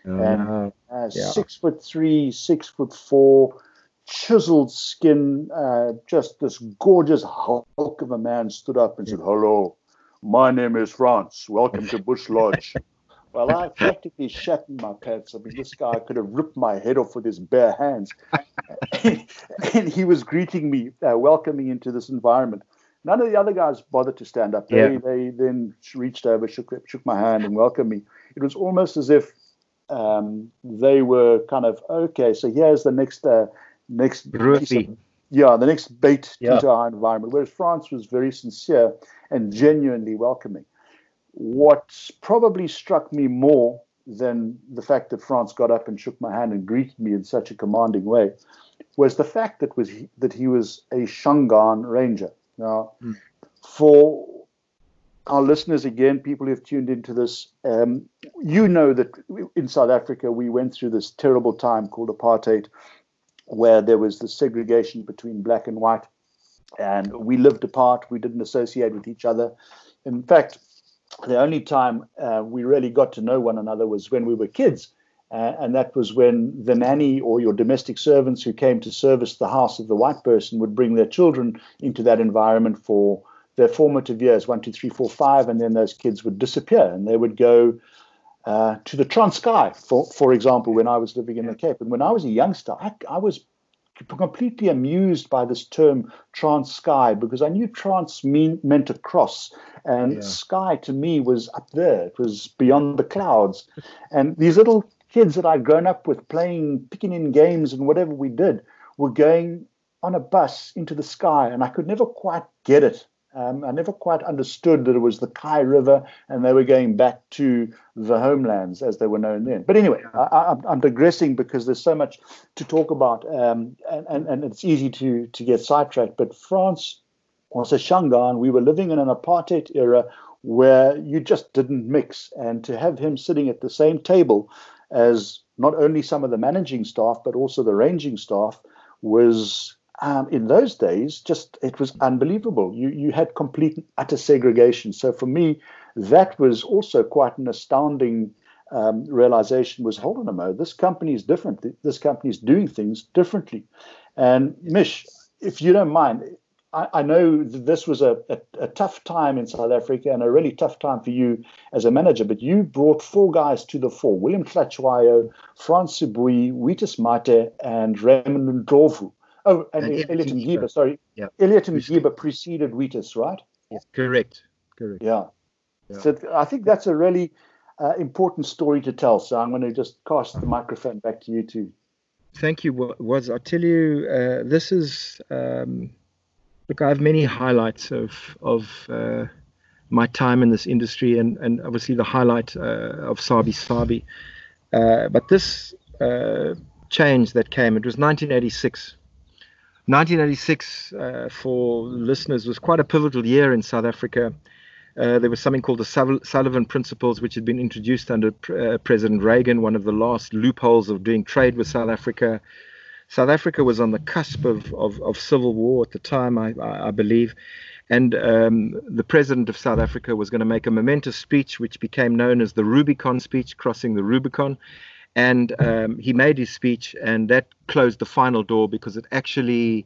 6'3", 6'4", chiseled skin, just this gorgeous hulk of a man stood up and said, "Hello, my name is Frans. Welcome to Bush Lodge." Well, I practically shat in my pants. I mean, this guy could have ripped my head off with his bare hands. And he was greeting me, welcoming into this environment. None of the other guys bothered to stand up. They then reached over, shook my hand and welcomed me. It was almost as if they were kind of, okay, so here's the next the next bait into our environment. Whereas France was very sincere and genuinely welcoming. What probably struck me more than the fact that France got up and shook my hand and greeted me in such a commanding way was the fact that he was a Shangaan ranger. Now, for our listeners, again, people who have tuned into this, you know that in South Africa we went through this terrible time called apartheid, where there was the segregation between black and white, and we lived apart. We didn't associate with each other. In fact, the only time we really got to know one another was when we were kids, and that was when the nanny or your domestic servants who came to service the house of the white person would bring their children into that environment for their formative years, 1, 2, 3, 4, 5, and then those kids would disappear, and they would go to the Transkei, for example, when I was living in the Cape. And when I was a youngster, I was completely amused by this term Transkei, because I knew trans meant across, and sky to me was up there. It was beyond the clouds. And these little kids that I'd grown up with playing, picking in games and whatever we did, were going on a bus into the sky, and I could never quite get it. I never quite understood that it was the Kai River and they were going back to the homelands as they were known then. But anyway, I'm digressing because there's so much to talk about, and it's easy to get sidetracked. But France was a Shangaan. We were living in an apartheid era where you just didn't mix. And to have him sitting at the same table as not only some of the managing staff, but also the ranging staff was... in those days, it was unbelievable. You had complete and utter segregation. So for me, that was also quite an astounding realization was, hold on a moment, this company is different. This company is doing things differently. And Mish, if you don't mind, I know that this was a tough time in South Africa and a really tough time for you as a manager, but you brought 4 guys to the fore: William Hlatshwayo, Frans Sibui, Witus Mate, and Raymond Ndlovu. Oh, and Elliot Ngiba, sorry. Yeah. Elliot Ngiba preceded Witus, right? Yes, correct. Yeah. So I think that's a really important story to tell. So I'm going to just cast the microphone back to you two. Thank you, Woz. I'll tell you, this is, look, I have many highlights of my time in this industry and obviously the highlight of Sabi. But this change that came, it was 1986. 1986, for listeners, was quite a pivotal year in South Africa. There was something called the Sullivan Principles, which had been introduced under President Reagan, one of the last loopholes of doing trade with South Africa. South Africa was on the cusp of civil war at the time, I believe. And the president of South Africa was going to make a momentous speech, which became known as the Rubicon speech, crossing the Rubicon. And he made his speech, and that closed the final door because it actually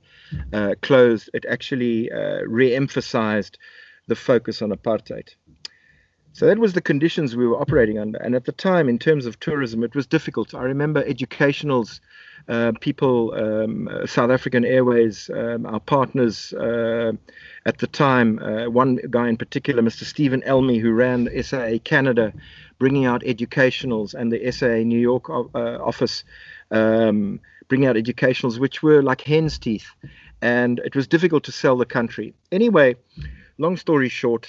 re-emphasized the focus on apartheid. So that was the conditions we were operating under. And at the time, in terms of tourism, it was difficult. I remember educationals, people, South African Airways, our partners at the time, one guy in particular, Mr. Stephen Elmy, who ran SAA Canada, bringing out educationals, and the SAA New York office bringing out educationals, which were like hen's teeth. And it was difficult to sell the country. Anyway, long story short,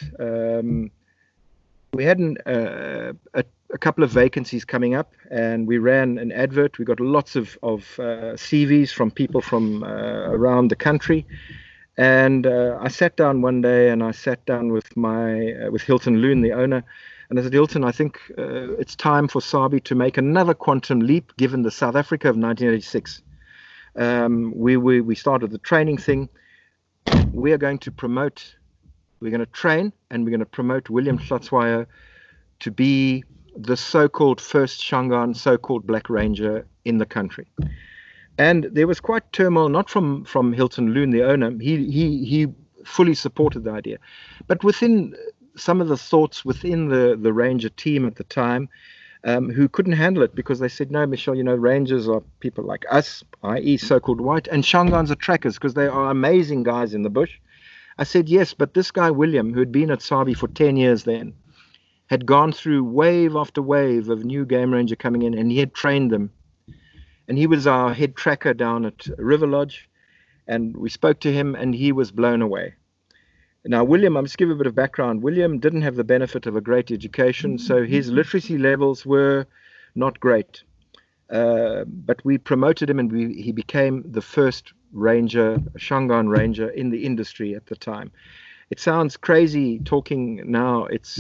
we had a couple of vacancies coming up, and we ran an advert. We got lots of CVs from people from around the country. And I sat down one day, and I sat down with Hilton Loon, the owner. And I said, Hilton, I think it's time for Sabi to make another quantum leap, given the South Africa of 1986. We started the training thing. We are going to promote, we're going to train, and we're going to promote William Hlatshwayo to be the so-called first Shangaan, so-called Black Ranger in the country. And there was quite turmoil, not from Hilton Loon, the owner. He fully supported the idea. But within some of the thoughts within the Ranger team at the time, who couldn't handle it because they said, no, Michelle, Rangers are people like us, i.e. so-called white, and Shangaans are trackers because they are amazing guys in the bush. I said, yes, but this guy, William, who had been at Sabi for 10 years then, had gone through wave after wave of new game ranger coming in, and he had trained them. And he was our head tracker down at River Lodge, and we spoke to him, and he was blown away. Now, William, I'll just give you a bit of background. William didn't have the benefit of a great education, so his literacy levels were not great. But we promoted him, and he became the first ranger, Shangaan ranger in the industry at the time. It sounds crazy talking now. It's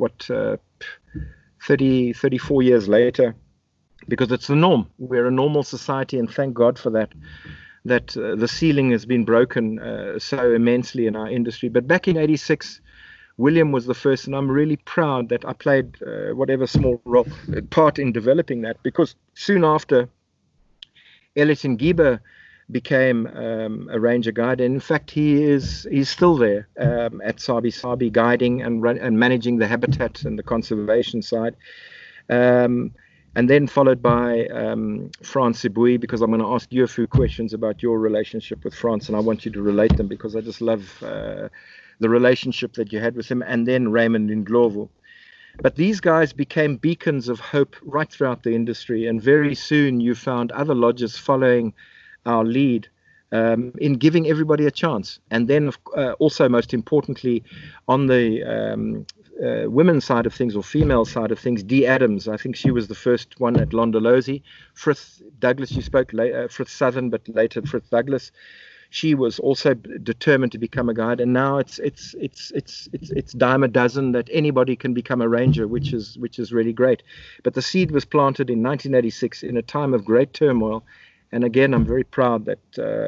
34 years later, because it's the norm. We're a normal society, and thank God for that. That the ceiling has been broken so immensely in our industry. But back in 86, William was the first, and I'm really proud that I played whatever small part in developing that, because soon after, Elliot Ngiba became a ranger guide, and in fact he's still there at Sabi guiding and managing the habitat and the conservation side. And then followed by Frans Sibui, because I'm going to ask you a few questions about your relationship with Frans, and I want you to relate them because I just love the relationship that you had with him, and then Raymond Ndlovu. But these guys became beacons of hope right throughout the industry, and very soon you found other lodges following our lead in giving everybody a chance. And then also, most importantly, on the women's side of things, or female side of things, Dee Adams, I think she was the first one at Londolozi. Frith Douglas, you spoke, Frith Southern, but later Frith Douglas. She was also determined to become a guide, and now it's dime a dozen that anybody can become a ranger, which is really great. But the seed was planted in 1986 in a time of great turmoil, and again, I'm very proud that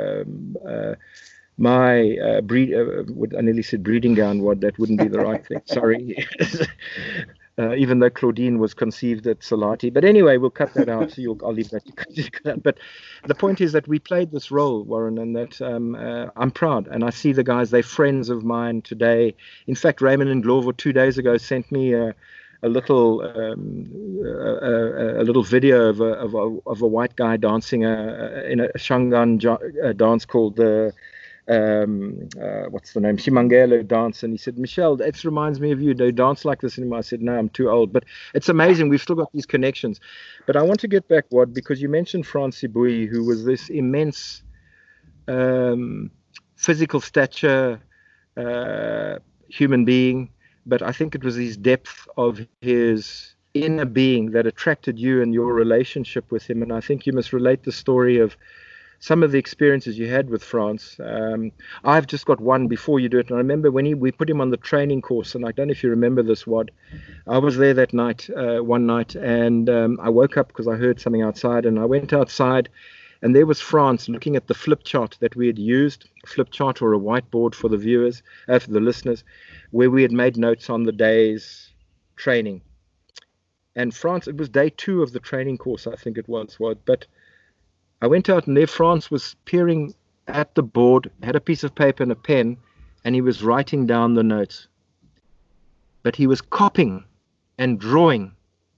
my I nearly said breeding ground. What, that wouldn't be the right thing. Sorry. Even though Claudine was conceived at Salati. But anyway, we'll cut that out. So I'll leave that to that. But the point is that we played this role, Warren, and that I'm proud. And I see the guys, they're friends of mine today. In fact, Raymond and Glover 2 days ago sent me a little video of a white guy dancing in a Shangaan dance called the what's the name, Shimangelo dance. And he said, Michelle, it reminds me of you. Do you dance like this anymore? I said, no, I'm too old. But it's amazing. We've still got these connections. But I want to get back, Wad, because you mentioned Frans Sibui, who was this immense physical stature human being. But I think it was his depth of his inner being that attracted you and your relationship with him. And I think you must relate the story of some of the experiences you had with Frans. I've just got one before you do it. And I remember when we put him on the training course, and I don't know if you remember this, Wad. I was there that night, one night, and I woke up because I heard something outside, and I went outside, and there was Frans looking at the flip chart that we had used, a flip chart or a whiteboard for the viewers, for the listeners, where we had made notes on the day's training. And Frans, it was day 2 of the training course, I think it was, Wad, but I went out, and there Frans was peering at the board, had a piece of paper and a pen, and he was writing down the notes. But he was copying and drawing.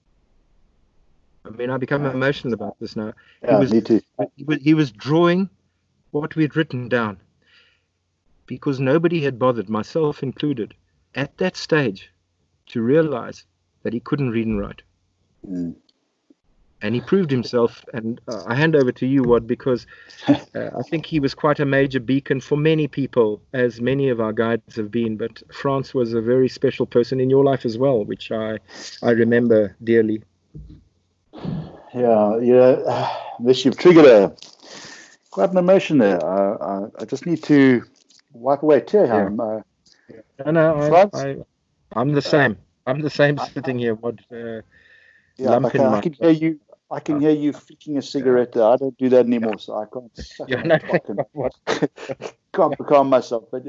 I mean, I become emotional about this now. Yeah, me too. He was drawing what we'd written down, because nobody had bothered, myself included, at that stage, to realize that he couldn't read and write. Mm. And he proved himself, and I hand over to you, Wad, because I think he was quite a major beacon for many people, as many of our guides have been. But Frans was a very special person in your life as well, which I remember dearly. Yeah. This, you've triggered quite an emotion there. I just need to wipe away a tear here. No, I'm the same. I'm the same sitting here, Wad. I can hear you. I can hear you flicking a cigarette there. I don't do that anymore, so I can't. Can't calm myself. But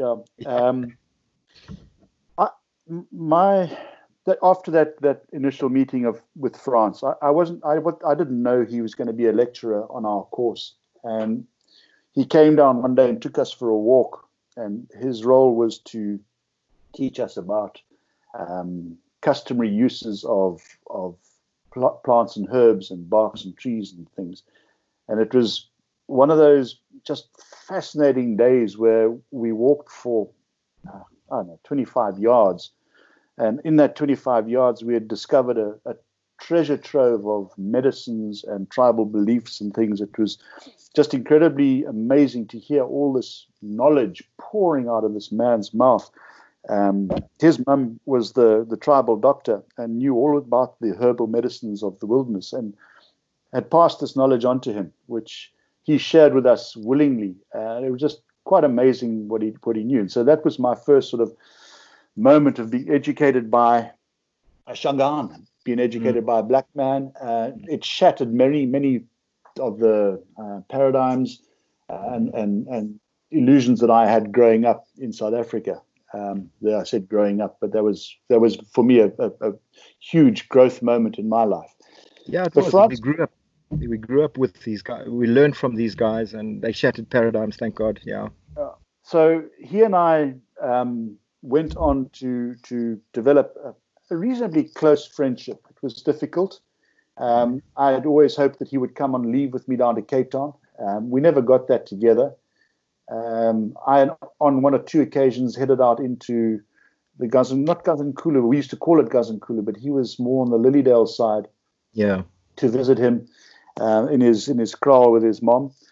after that initial meeting with Frans, I didn't know he was going to be a lecturer on our course, and he came down one day and took us for a walk, and his role was to teach us about customary uses of plants and herbs and barks and trees and things. And it was one of those just fascinating days where we walked for 25 yards, and in that 25 yards we had discovered a treasure trove of medicines and tribal beliefs and things. It was just incredibly amazing to hear all this knowledge pouring out of this man's mouth. His mum was the tribal doctor and knew all about the herbal medicines of the wilderness, and had passed this knowledge on to him, which he shared with us willingly. It was just quite amazing what he knew. And so that was my first sort of moment of being educated by a Shangaan, being educated by a black man. It shattered many of the paradigms and illusions that I had growing up in South Africa. There I said growing up, but that was for me a huge growth moment in my life. Yeah, it was. We grew up with these guys. We learned from these guys, and they shattered paradigms. Thank God. Yeah. So he and I went on to develop a reasonably close friendship. It was difficult. I had always hoped that he would come on leave with me down to Cape Town. We never got that together. I, on one or two occasions, headed out into the not Gazankulu. We used to call it Gazankulu, but he was more on the Lilydale side. Yeah. To visit him in his kraal with his mom.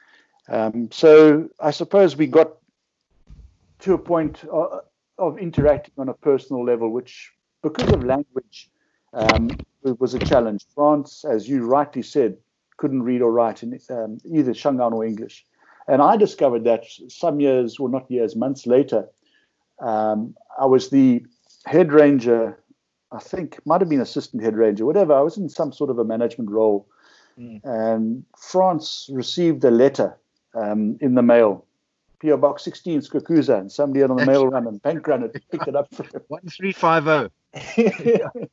So I suppose we got to a point of interacting on a personal level, which, because of language, it was a challenge. France, as you rightly said, couldn't read or write in either Shangaan or English. And I discovered that some years, or not years, months later. I was the head ranger, I think, might have been assistant head ranger, whatever. I was in some sort of a management role. And France received a letter in the mail, PO Box 16, Skukuza, and somebody on the mail run and bank run it, picked it up for him. 1350.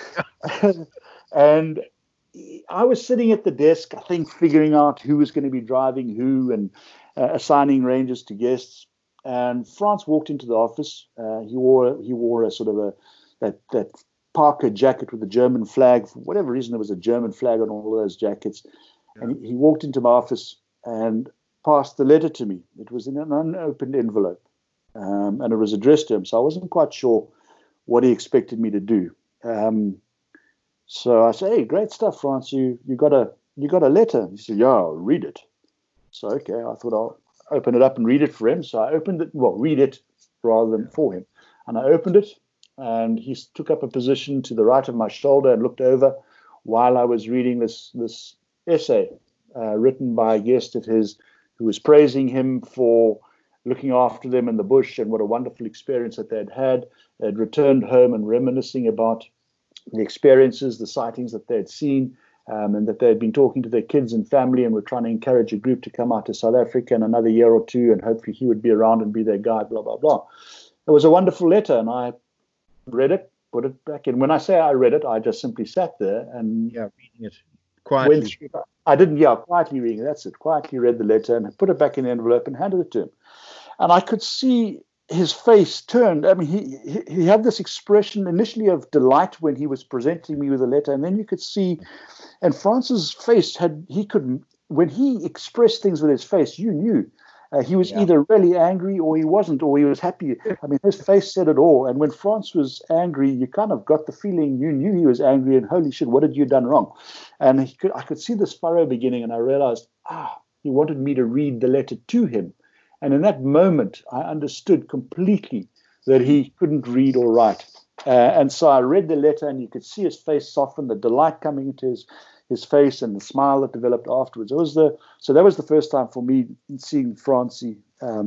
And I was sitting at the desk, I think, figuring out who was going to be driving who and assigning rangers to guests. And Frans walked into the office. He wore a sort of that Parker jacket with the German flag. For whatever reason, there was a German flag on all of those jackets. Yeah. And he walked into my office and passed the letter to me. It was in an unopened envelope, and it was addressed to him. So I wasn't quite sure what he expected me to do. So I said, "Hey, great stuff, Frans. You got a letter?" He said, "Yeah, I'll read it." So okay, I thought I'll open it up and read it for him. So I opened it, read it rather than for him. And I opened it, and he took up a position to the right of my shoulder and looked over while I was reading this essay written by a guest of his who was praising him for looking after them in the bush and what a wonderful experience that they had had. They had returned home and reminiscing about the experiences, the sightings that they had seen, and that they had been talking to their kids and family and were trying to encourage a group to come out to South Africa in another year or two, and hopefully he would be around and be their guide, blah, blah, blah. It was a wonderful letter, and I read it, put it back in. When I say I read it, I just simply sat there and reading it quietly. Quietly reading it, that's it. Quietly read the letter and put it back in the envelope and handed it to him. And I could see his face turned. I mean, he had this expression initially of delight when he was presenting me with the letter, and then you could see, and France's face when he expressed things with his face, you knew he was either really angry or he wasn't, or he was happy. I mean, his face said it all. And when France was angry, you kind of got the feeling you knew he was angry, and holy shit, what had you done wrong? And I could see this furrow beginning, and I realized, he wanted me to read the letter to him. And in that moment, I understood completely that he couldn't read or write. And so I read the letter, and you could see his face soften, the delight coming into his face, and the smile that developed afterwards. So that was the first time for me seeing Francie,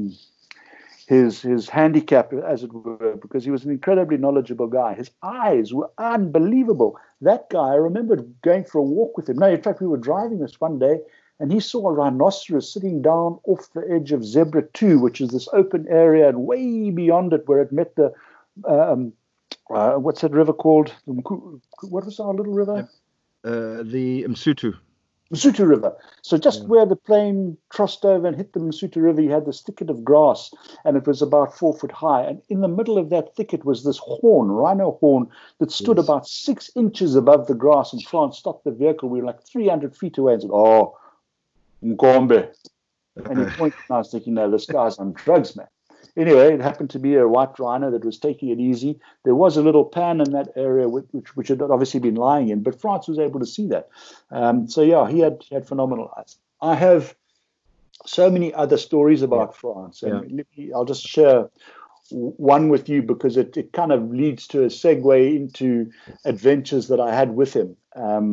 his handicap, as it were, because he was an incredibly knowledgeable guy. His eyes were unbelievable. That guy, I remember going for a walk with him. No, in fact, we were driving this one day, and he saw a rhinoceros sitting down off the edge of Zebra 2, which is this open area, and way beyond it where it met the, what's that river called? What was our little river? The Msutu. Msutu River. So just where the plane crossed over and hit the Msutu River, you had this thicket of grass, and it was about 4 foot high. And in the middle of that thicket was this rhino horn, that stood about 6 inches above the grass. And Frans stopped the vehicle. We were like 300 feet away and said, "Oh, Mkombe." And he pointed, and I was thinking, no, this guy's on drugs, man. Anyway, it happened to be a white rhino that was taking it easy. There was a little pan in that area which had obviously been lying in, but Frans was able to see that. He had phenomenal eyes. I have so many other stories about Frans. And I'll just share one with you because it kind of leads to a segue into adventures that I had with him.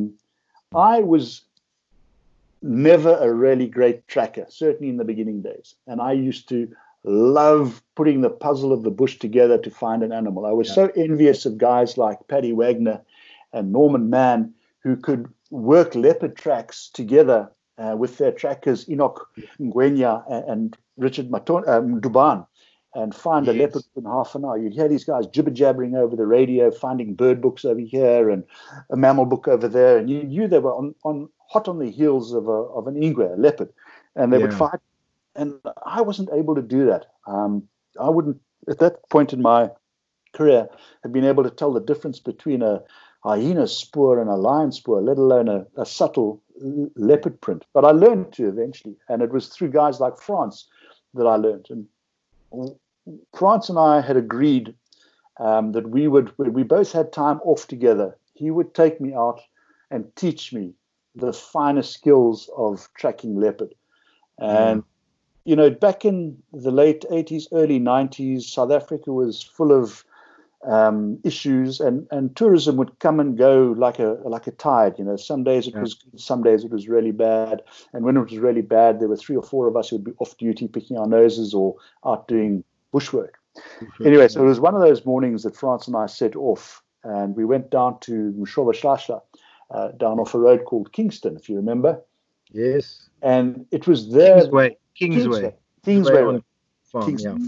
I was never a really great tracker, certainly in the beginning days. And I used to love putting the puzzle of the bush together to find an animal. I was so envious of guys like Paddy Wagner and Norman Mann, who could work leopard tracks together with their trackers Enoch Ngwenya and Richard Duban, and find a leopard in half an hour. You'd hear these guys jibber-jabbering over the radio, finding bird books over here and a mammal book over there, and you knew they were hot on the heels of an ingwe, a leopard, and they would fight. And I wasn't able to do that. I wouldn't, at that point in my career, have been able to tell the difference between a hyena spoor and a lion spoor, let alone a subtle leopard print. But I learned to eventually, and it was through guys like Frans that I learned. And Frans and I had agreed that we both had time off together. He would take me out and teach me the finer skills of tracking leopard. And back in the late 80s, early 90s, South Africa was full of issues, and tourism would come and go like a tide. Some days it was good, some days it was really bad. And when it was really bad, there were 3 or 4 of us who would be off duty picking our noses or out doing bushwork. Anyway, so it was one of those mornings that France and I set off, and we went down to Mshoba down off a road called Kingston, if you remember. Yes. And it was there. Kingsway. Farm, yeah.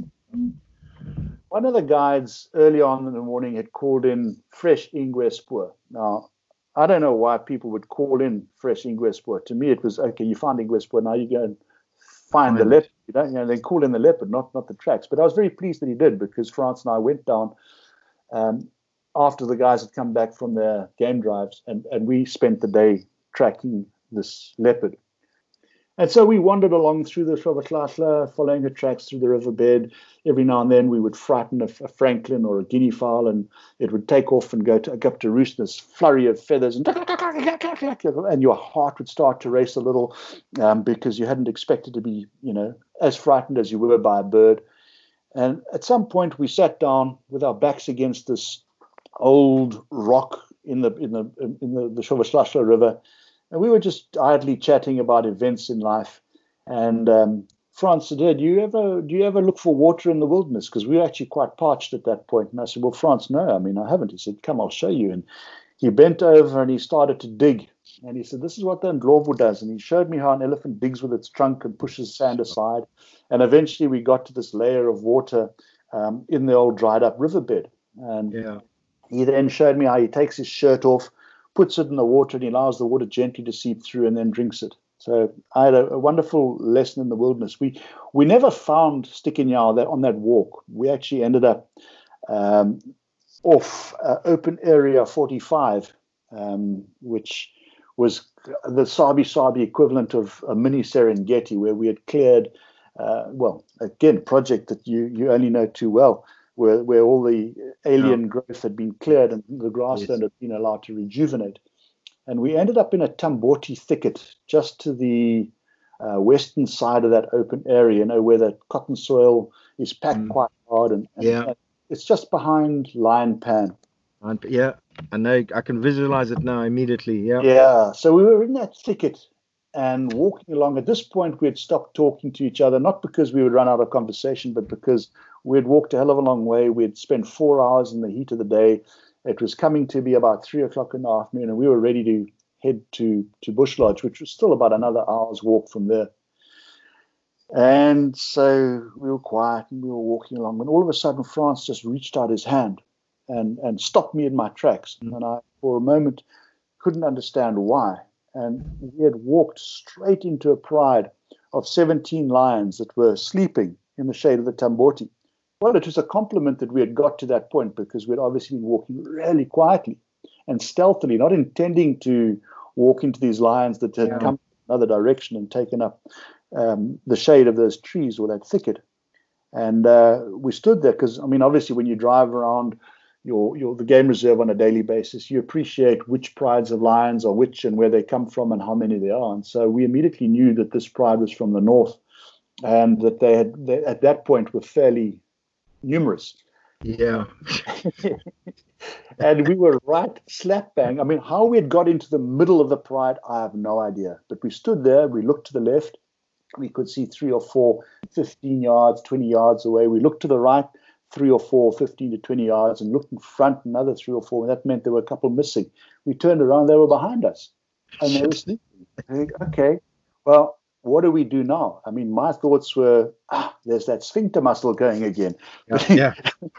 One of the guides early on in the morning had called in fresh Ingwespoor. Now, I don't know why people would call in fresh Ingwespoor. To me, it was, okay, you find Ingwespoor, now you go and find the leopard. They call in the leopard, not the tracks. But I was very pleased that he did, because France and I went down after the guys had come back from their game drives, and we spent the day tracking this leopard. And so we wandered along through the Shovahlahla, following the tracks through the riverbed. Every now and then we would frighten a francolin or a guinea fowl, and it would take off and go up to roost, this flurry of feathers, and your heart would start to race a little because you hadn't expected to be, as frightened as you were by a bird. And at some point we sat down with our backs against this old rock in the Shovahlahla River. And we were just idly chatting about events in life. And France said, do you ever look for water in the wilderness? Because we were actually quite parched at that point. And I said, well, France, no, I haven't. He said, come, I'll show you. And he bent over and he started to dig. And he said, this is what the Ndlovu does. And he showed me how an elephant digs with its trunk and pushes sand aside. And eventually we got to this layer of water in the old dried up riverbed. And he then showed me how he takes his shirt off, puts it in the water, and he allows the water gently to seep through and then drinks it. So I had a wonderful lesson in the wilderness. We never found Stikkenyao on that walk. We actually ended up off open area 45, which was the Sabi equivalent of a mini Serengeti, where we had cleared, project that you only know too well, where all the alien growth had been cleared and the grassland had been allowed to rejuvenate. And we ended up in a Tamboti thicket just to the western side of that open area, where the cotton soil is packed quite hard. And it's just behind Lion Pan. Yeah, I know. I can visualize it now immediately. Yeah. Yeah. So we were in that thicket and walking along. At this point, we had stopped talking to each other, not because we would run out of conversation, but because we had walked a hell of a long way. We had spent 4 hours in the heat of the day. It was coming to be about 3 o'clock in the afternoon, and we were ready to head to Bush Lodge, which was still about another hour's walk from there. And so we were quiet and we were walking along, and all of a sudden France just reached out his hand and stopped me in my tracks. And I, for a moment, couldn't understand why. And we had walked straight into a pride of 17 lions that were sleeping in the shade of the Tamboti. Well, it was a compliment that we had got to that point, because we had obviously been walking really quietly and stealthily, not intending to walk into these lions that had come another direction and taken up the shade of those trees or that thicket. And we stood there because, obviously when you drive around the game reserve on a daily basis, you appreciate which prides of lions are which and where they come from and how many there are. And so we immediately knew that this pride was from the north, and that they at that point were fairly numerous. Yeah. And we were right slap bang. How we had got into the middle of the pride, I have no idea. But we stood there, we looked to the left, we could see 3 or 4, 15 yards, 20 yards away. We looked to the right, 3 or 4, 15 to 20 yards, and looked in front, another 3 or 4. And that meant there were a couple missing. We turned around, they were behind us. And they were sleeping. Okay, well, what do we do now? My thoughts were, there's that sphincter muscle going again. Yeah.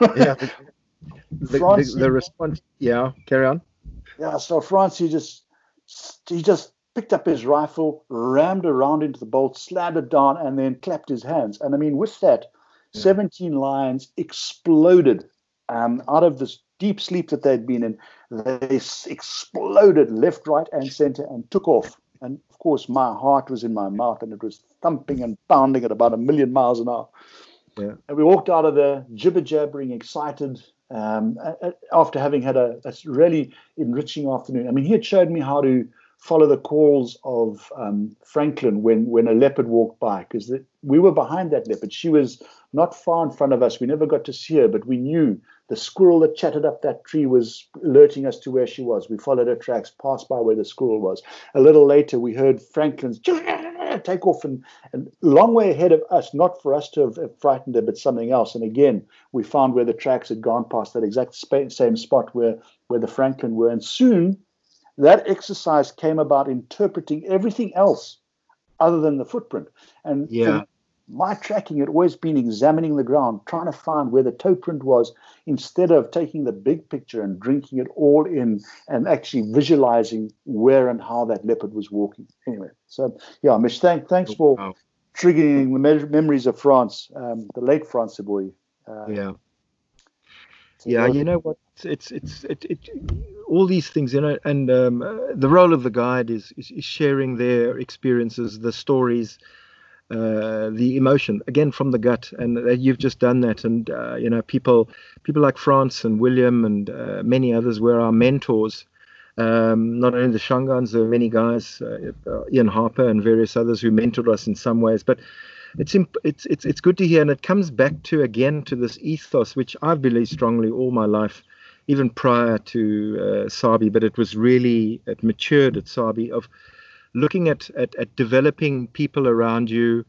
The response, carry on. Yeah, so France, he just picked up his rifle, rammed around into the bolt, slammed it down, and then clapped his hands. And with that, 17 lions exploded out of this deep sleep that they'd been in. They exploded left, right, and center and took off. And of course, my heart was in my mouth, and it was thumping and pounding at about 1,000,000 miles an hour. Yeah. And we walked out of there jibber-jabbering, excited, after having had a really enriching afternoon. He had showed me how to follow the calls of Franklin when a leopard walked by, because we were behind that leopard. She was not far in front of us. We never got to see her, but we knew the squirrel that chattered up that tree was alerting us to where she was. We followed her tracks, passed by where the squirrel was. A little later, we heard Franklin's take off and a long way ahead of us, not for us to have frightened her, but something else. And again, we found where the tracks had gone past that exact same spot where the Franklin were. And soon, that exercise came about interpreting everything else other than the footprint. And for my tracking had always been examining the ground, trying to find where the toe print was, instead of taking the big picture and drinking it all in and actually visualizing where and how that leopard was walking. Anyway, so yeah, Mish, thanks for triggering the memories of France, the late France Boy. You know what? It's all these things, you know, and the role of the guide is sharing their experiences, the stories, the emotion, again from the gut, and you've just done that. And you know, people like France and William and many others were our mentors. Not only the Shangans, there are many guys, Ian Harper and various others who mentored us in some ways, but it's good to hear, and it comes back to this ethos which I've believed strongly all my life, even prior to Sabi, but it matured at Sabi, of looking at developing people around you,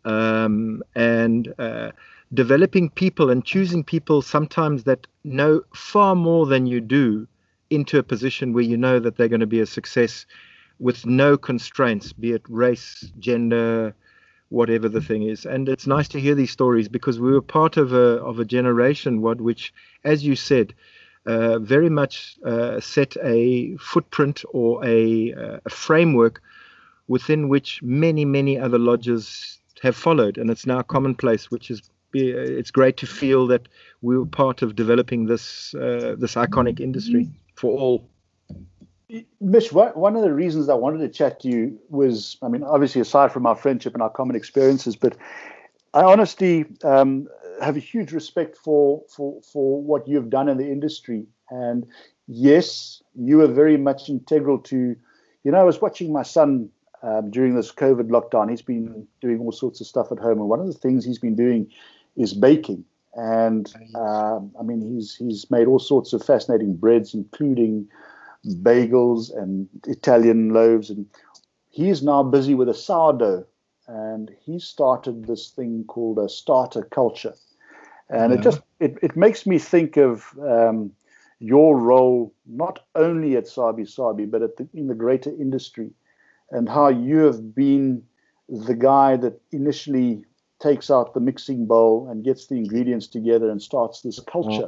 and developing people and choosing people sometimes that know far more than you do into a position where you know that they're going to be a success with no constraints, be it race, gender, whatever the thing is. And it's nice to hear these stories, because we were part of a generation which, as you said, very much set a footprint or a framework within which many other lodges have followed, and it's now commonplace. It's great to feel that we were part of developing this iconic industry for all. Mish, one of the reasons I wanted to chat to you was, I mean, obviously aside from our friendship and our common experiences, but I honestly have a huge respect for what you've done in the industry. And yes, you are very much integral to, you know, I was watching my son during this COVID lockdown. He's been doing all sorts of stuff at home, and one of the things he's been doing is baking. And I mean, he's made all sorts of fascinating breads, including bagels and Italian loaves, and he is now busy with a sourdough, and he started this thing called a starter culture. And it makes me think of your role, not only at Sabi but in the greater industry, and how you have been the guy that initially takes out the mixing bowl and gets the ingredients together and starts this culture,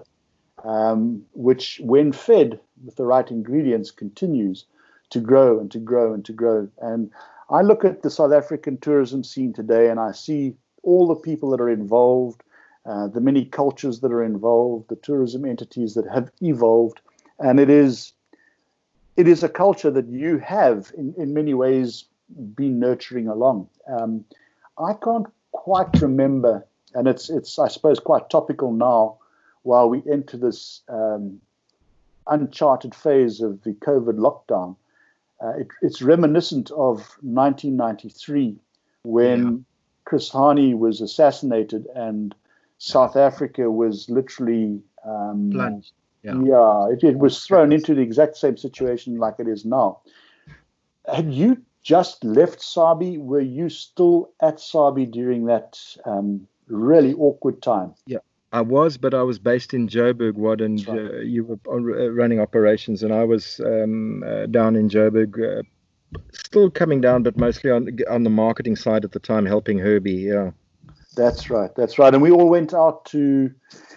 which, when fed with the right ingredients, continues to grow and to grow and to grow. And I look at the South African tourism scene today, and I see all the people that are involved, the many cultures that are involved, the tourism entities that have evolved, and it is a culture that you have in many ways been nurturing along. I can't quite remember, and it's I suppose quite topical now, while we enter this uncharted phase of the COVID lockdown. It's reminiscent of 1993, when Chris Hani was assassinated and South Africa was literally plunged. It was thrown into the exact same situation like it is now. Had you just left Sabi? Were you still at Sabi during that really awkward time? Yeah, I was, but I was based in Joburg, and you were running operations, and I was down in Joburg, still coming down, but mostly on the marketing side at the time, helping Herbie. Yeah, that's right. And we all went out to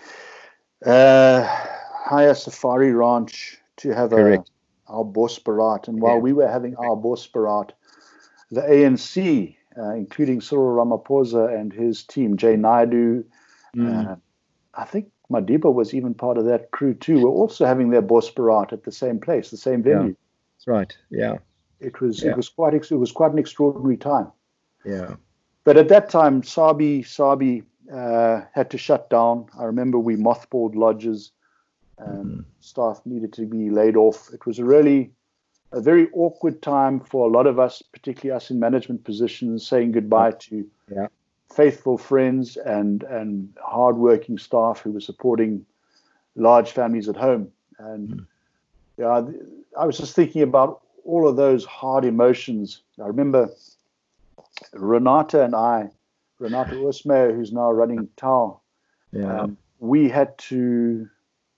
Haya Safari Ranch to have our Bosparat. And while we were having our Bosparat, the ANC, including Cyril Ramaphosa and his team, Jay Naidu, I think Madiba was even part of that crew too, were also having their Bosparat at the same place, the same venue. That's right. Yeah. It was quite an extraordinary time. Yeah. But at that time, Sabi had to shut down. I remember we mothballed lodges. Staff needed to be laid off. It was a really a very awkward time for a lot of us, particularly us in management positions, saying goodbye to faithful friends and hardworking staff who were supporting large families at home. And I was just thinking about all of those hard emotions. I remember Renata Oosmeyer, who's now running Tau, we had to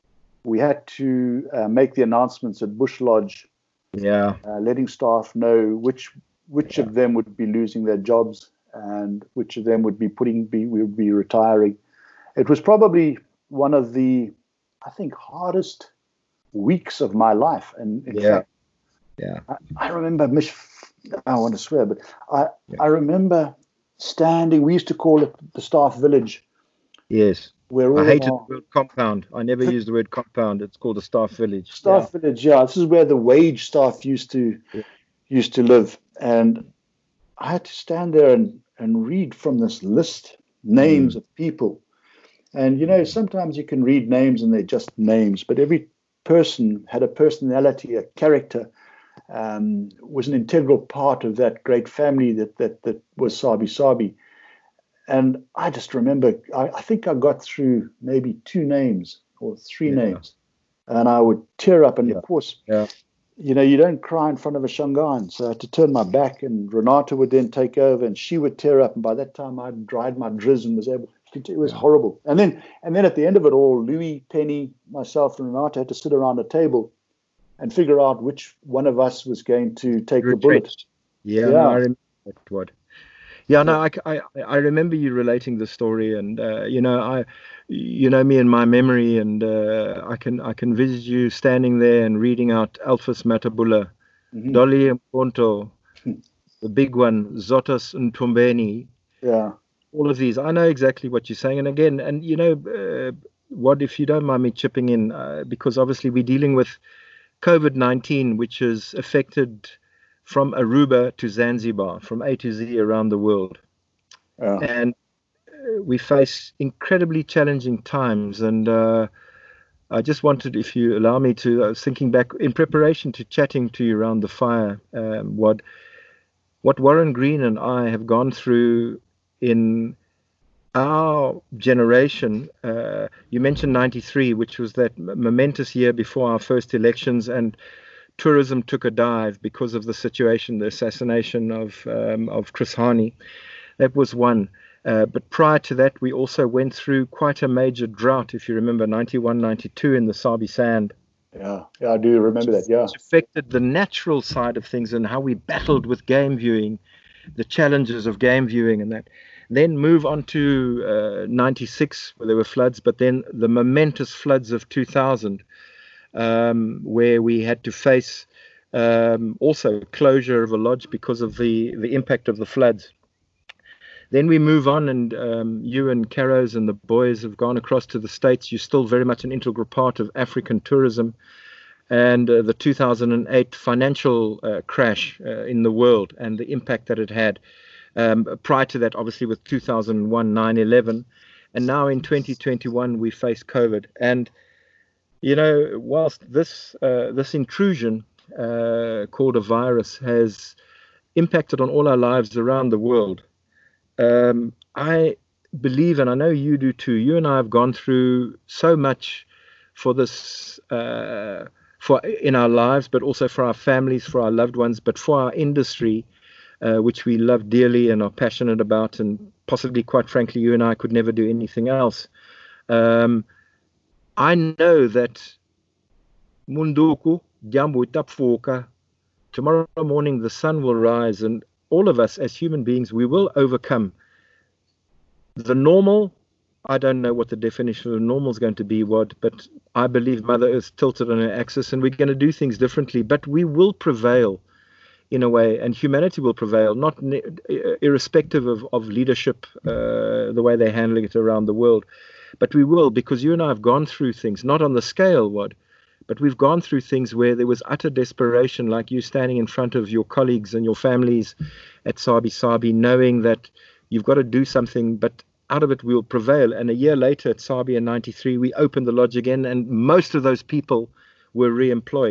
make the announcements at Bush Lodge, letting staff know which of them would be losing their jobs and which of them would be retiring. It was probably one of the, I think, hardest weeks of my life. And in fact, I remember, I want to swear, but I remember standing, we used to call it the staff village. Yes. I hated the word compound. I never used the word compound. It's called a staff village. Staff village, This is where the wage staff used to live. And I had to stand there and read from this list names of people. And, sometimes you can read names and they're just names, but every person had a personality, a character, was an integral part of that great family that was Sabi Sabi. And I just remember, I think I got through maybe 2 names or 3 names, and I would tear up. And of course, you don't cry in front of a Shangaan. So I had to turn my back, and Renata would then take over, and she would tear up. And by that time, I'd dried my drizz and was able. It was horrible. And then at the end of it all, Louis, Penny, myself, and Renata had to sit around a table and figure out which one of us was going to take the bullet. I remember that word. I remember you relating the story, and you know me and my memory, and I can visit you standing there and reading out Alphas Matabula, Dolly Mponto, the big one, Zotas Ntombeni. All of these. I know exactly what you're saying. And again, what, if you don't mind me chipping in, because obviously we're dealing with COVID-19, which has affected from Aruba to Zanzibar, from A to Z around the world. And we face incredibly challenging times. And I just wanted, if you allow me to, I was thinking back in preparation to chatting to you around the fire, what Warren Green and I have gone through in our generation. You mentioned 93, which was that momentous year before our first elections, and tourism took a dive because of the situation, the assassination of Chris Hani. That was one. But prior to that, we also went through quite a major drought, if you remember, 91, 92 in the Sabi Sand. Yeah, I do remember that, Which affected the natural side of things and how we battled with game viewing, the challenges of game viewing and that. Then move on to 96, where there were floods, but then the momentous floods of 2000, where we had to face also closure of a lodge because of the impact of the floods. Then we move on, and you and Caros and the boys have gone across to the States. You're still very much an integral part of African tourism. And the 2008 financial crash in the world and the impact that it had. Prior to that, obviously, with 2001, 9/11. And now in 2021, we face COVID. And, whilst this intrusion called a virus has impacted on all our lives around the world, I believe, and I know you do too, you and I have gone through so much for this, in our lives, but also for our families, for our loved ones, but for our industry, which we love dearly and are passionate about, and possibly, quite frankly, you and I could never do anything else. I know that Munduku, Jambu Tapfoka, tomorrow morning the sun will rise, and all of us as human beings, we will overcome. The normal, I don't know what the definition of normal is going to be, but I believe Mother Earth tilted on her axis, and we're going to do things differently, but we will prevail in a way, and humanity will prevail, not irrespective of leadership, the way they're handling it around the world. But we will, because you and I have gone through things, not on the scale, but we've gone through things where there was utter desperation, like you standing in front of your colleagues and your families at Sabi Sabi, knowing that you've got to do something, but out of it we'll prevail. And a year later at Sabi in 93, we opened the lodge again, and most of those people were re-employed.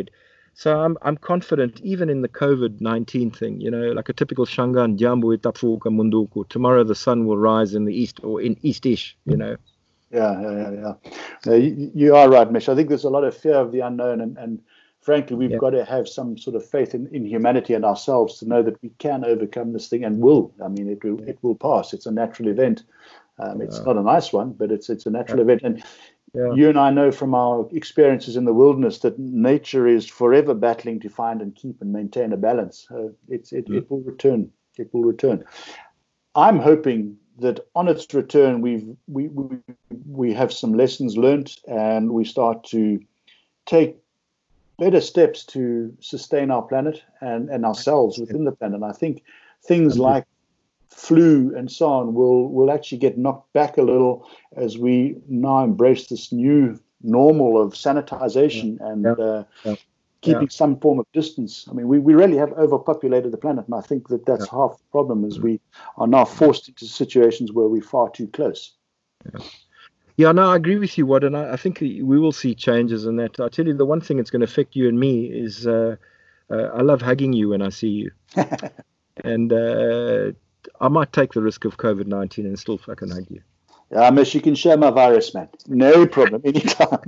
So I'm confident, even in the COVID-19 thing, like a typical Shangaan, Jambu Itafuka Munduku. Tomorrow the sun will rise in the east or in east-ish, Yeah. You are right, Mish. I think there's a lot of fear of the unknown, and frankly, we've got to have some sort of faith in humanity and ourselves to know that we can overcome this thing and will. I mean, it will pass. It's a natural event. It's not a nice one, but it's a natural event. And you and I know from our experiences in the wilderness that nature is forever battling to find and keep and maintain a balance. It will return. It will return. I'm hoping that on its return, we have some lessons learned, and we start to take better steps to sustain our planet and ourselves within the planet. And I think things like flu and so on will actually get knocked back a little as we now embrace this new normal of sanitization and keeping some form of distance. I mean, we really have overpopulated the planet, and I think that's half the problem, is we are now forced into situations where we're far too close. Yeah, no, I agree with you, Wad, and I think we will see changes in that. I tell you, the one thing that's going to affect you and me is I love hugging you when I see you. And I might take the risk of COVID-19 and still fucking hug you. Yeah, Mish, you can share my virus, man. No problem, anytime.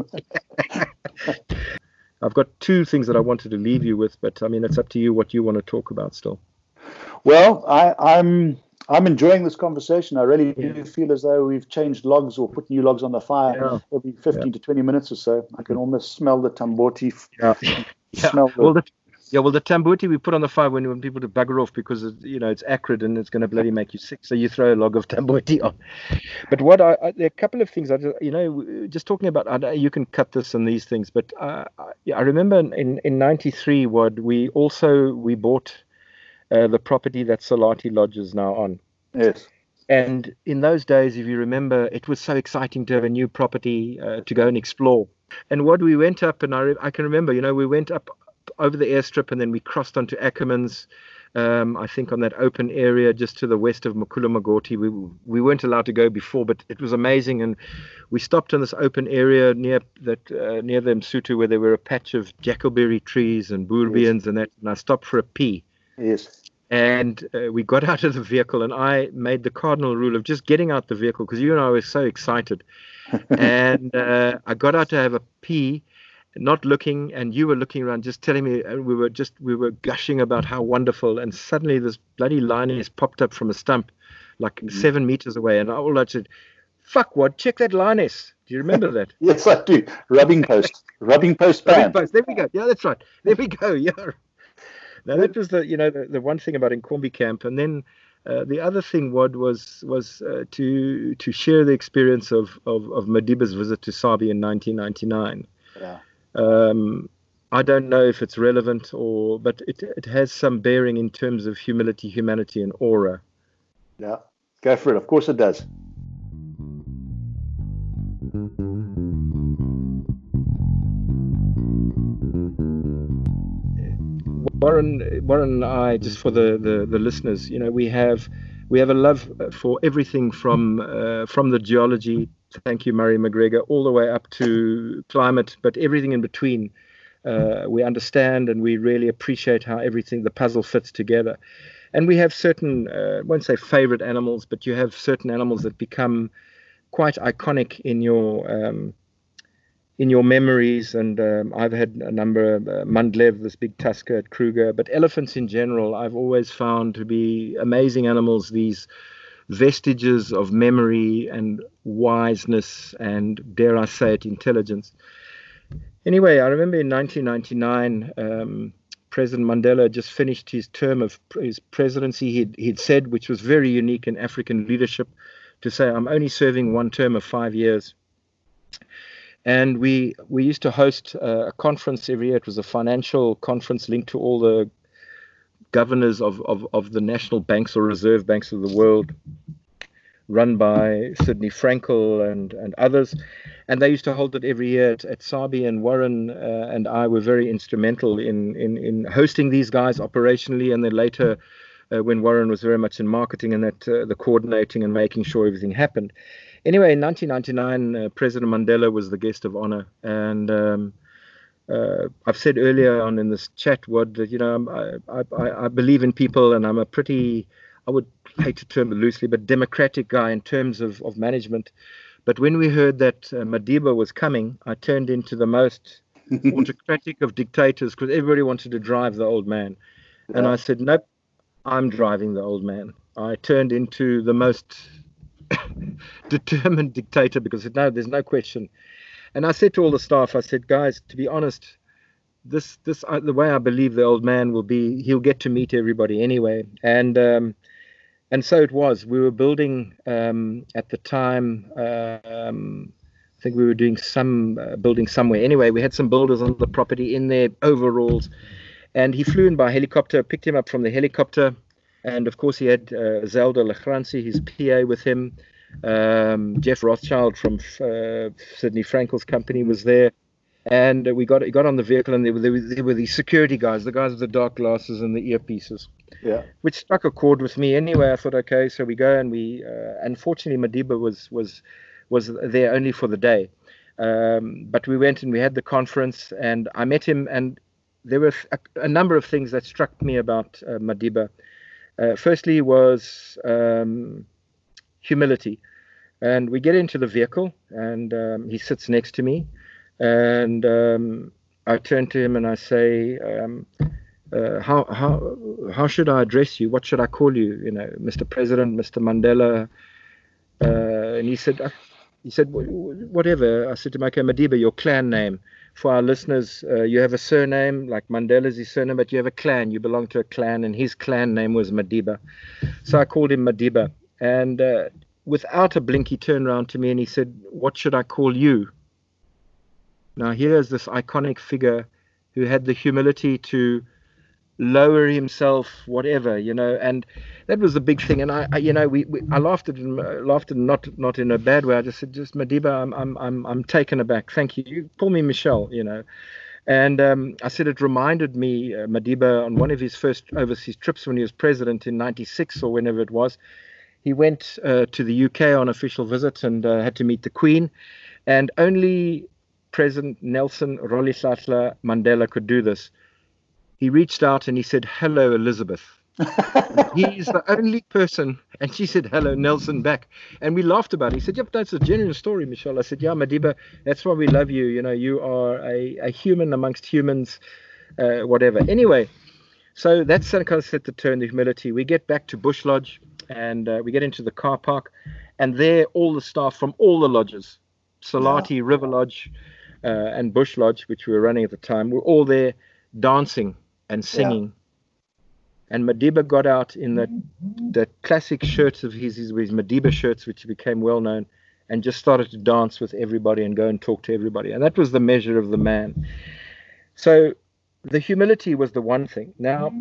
I've got two things that I wanted to leave you with, but I mean, it's up to you what you want to talk about still. Well, I'm enjoying this conversation. I really do feel as though we've changed logs or put new logs on the fire every 15 to 20 minutes or so. I can almost smell the tamboti. The tamboti we put on the fire when we want people to bugger off because it's acrid and it's going to bloody make you sick. So you throw a log of tamboti on. But there are a couple of things just talking about. You can cut this and these things, but I remember in '93, we bought the property that Salati Lodge is now on. Yes. And in those days, if you remember, it was so exciting to have a new property to go and explore. And we went up, and I can remember, we went up over the airstrip, and then we crossed onto Ackermans, I think on that open area just to the west of Makula-Magoti. We weren't allowed to go before, but it was amazing. And we stopped in this open area near the Msutu, where there were a patch of jackalberry trees and bourbians and that. And I stopped for a pee. Yes. And we got out of the vehicle, and I made the cardinal rule of just getting out the vehicle because you and I were so excited. And I got out to have a pee, not looking, and you were looking around, just telling me, and we were gushing about how wonderful. And suddenly this bloody lioness popped up from a stump, like 7 meters away, and I said, "Fuck, what? Check that lioness." Do you remember that? Yes, I do. Rubbing post pan. Rubbing post. There we go. Yeah, that's right. There we go. Yeah. Now that was the one thing about Nkombi camp, and then the other thing was to share the experience of Madiba's visit to Sabi in 1999. Yeah. I don't know if it's relevant but it has some bearing in terms of humility, humanity, and aura. Yeah, go for it. Of course it does. Warren and I, just for the listeners, we have a love for everything from the geology, thank you Murray McGregor, all the way up to climate, but everything in between. We understand and we really appreciate how the puzzle fits together. And we have certain, I won't say favorite animals, but you have certain animals that become quite iconic in your memories, and I've had a number of Mundlev, this big tusker at Kruger, but elephants in general I've always found to be amazing animals, these vestiges of memory and wiseness and, dare I say it, intelligence. Anyway, I remember in 1999, President Mandela just finished his term of his presidency. He'd said, which was very unique in African leadership, to say, I'm only serving one term of 5 years. And we used to host a conference every year. It was a financial conference linked to all the governors of the national banks or reserve banks of the world, run by Sidney Frankel and others. And they used to hold it every year at Sabi, and Warren and I were very instrumental in hosting these guys operationally, and then later when Warren was very much in marketing and the coordinating and making sure everything happened. Anyway, in 1999, President Mandela was the guest of honor, and I've said earlier on in this chat, Wad, that I believe in people, and I'm a pretty, I would hate to term it loosely, but democratic guy in terms of management. But when we heard that Madiba was coming, I turned into the most autocratic of dictators, because everybody wanted to drive the old man. Yeah. And I said, nope, I'm driving the old man. I turned into the most determined dictator, because no, there's no question. And I said to all the staff, I said, guys, to be honest, this the way I believe the old man will be, he'll get to meet everybody anyway. And so it was. We were building at the time. I think we were doing some building somewhere. Anyway, we had some builders on the property in their overalls, and he flew in by helicopter. Picked him up from the helicopter, and of course he had Zelda Lachranzi, his PA, with him. Jeff Rothschild from Sidney Frankel's company was there, and he got on the vehicle, and there were these security guys, the guys with the dark glasses and the earpieces, which struck a chord with me. Anyway, I thought, okay, so we go, and we unfortunately Madiba was there only for the day, but we went and we had the conference, and I met him, and there were a number of things that struck me about Madiba. Firstly was humility. And we get into the vehicle, and he sits next to me, and I turn to him and I say, how should I address you? What should I call you? Mr. President, Mr. Mandela. And he said, whatever. I said to him, okay, Madiba, your clan name. For our listeners, you have a surname, like Mandela's his surname, but you have a clan. You belong to a clan, and his clan name was Madiba. So I called him Madiba. And without a blink, he turned around to me and he said, what should I call you? Now, here's this iconic figure who had the humility to lower himself, whatever, and that was the big thing. And I laughed at him, not in a bad way. I just said, just Madiba, I'm taken aback. Thank you. You call me Michelle, And I said it reminded me, Madiba, on one of his first overseas trips when he was president in '96 or whenever it was. He went to the UK on official visit and had to meet the Queen, and only President Nelson Rolihlahla Mandela could do this. He reached out and he said, hello, Elizabeth. He's the only person, and she said, hello, Nelson, back. And we laughed about it. He said, yep, that's a genuine story, Michelle. I said, yeah, Madiba, that's why we love you. You are a human amongst humans, whatever. Anyway, so that's kind of set the tone, the humility. We get back to Bush Lodge. And we get into the car park, and there all the staff from all the lodges, Salati, River Lodge, and Bush Lodge, which we were running at the time, were all there dancing and singing. Yeah. And Madiba got out in that classic shirts of his Madiba shirts, which became well known, and just started to dance with everybody and go and talk to everybody. And that was the measure of the man. So the humility was the one thing. Now,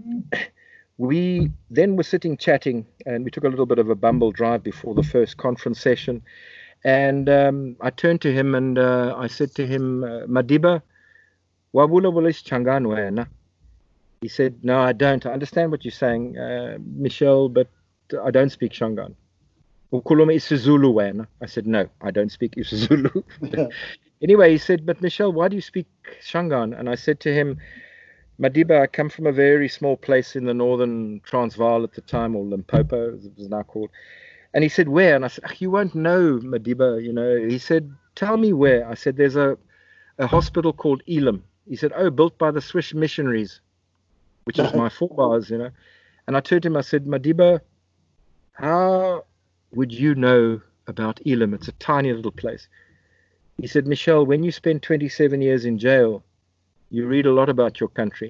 we then were sitting chatting, and we took a little bit of a bumble drive before the first conference session. And I turned to him and I said to him, Madiba, wabula wulis Changan wena? He said, no, I don't. I understand what you're saying, Michelle, but I don't speak Shangaan. Ukuluma isiZulu wena? I said, no, I don't speak isiZulu. Anyway, he said, but Michelle, why do you speak Shangaan? And I said to him, Madiba, I come from a very small place in the northern Transvaal at the time, or Limpopo, as it was now called. And he said, where? And I said, you won't know, Madiba, He said, tell me where. I said, there's a hospital called Elim. He said, oh, built by the Swiss missionaries, which is my forebears, And I turned to him, I said, Madiba, how would you know about Elim? It's a tiny little place. He said, Michelle, when you spend 27 years in jail, you read a lot about your country.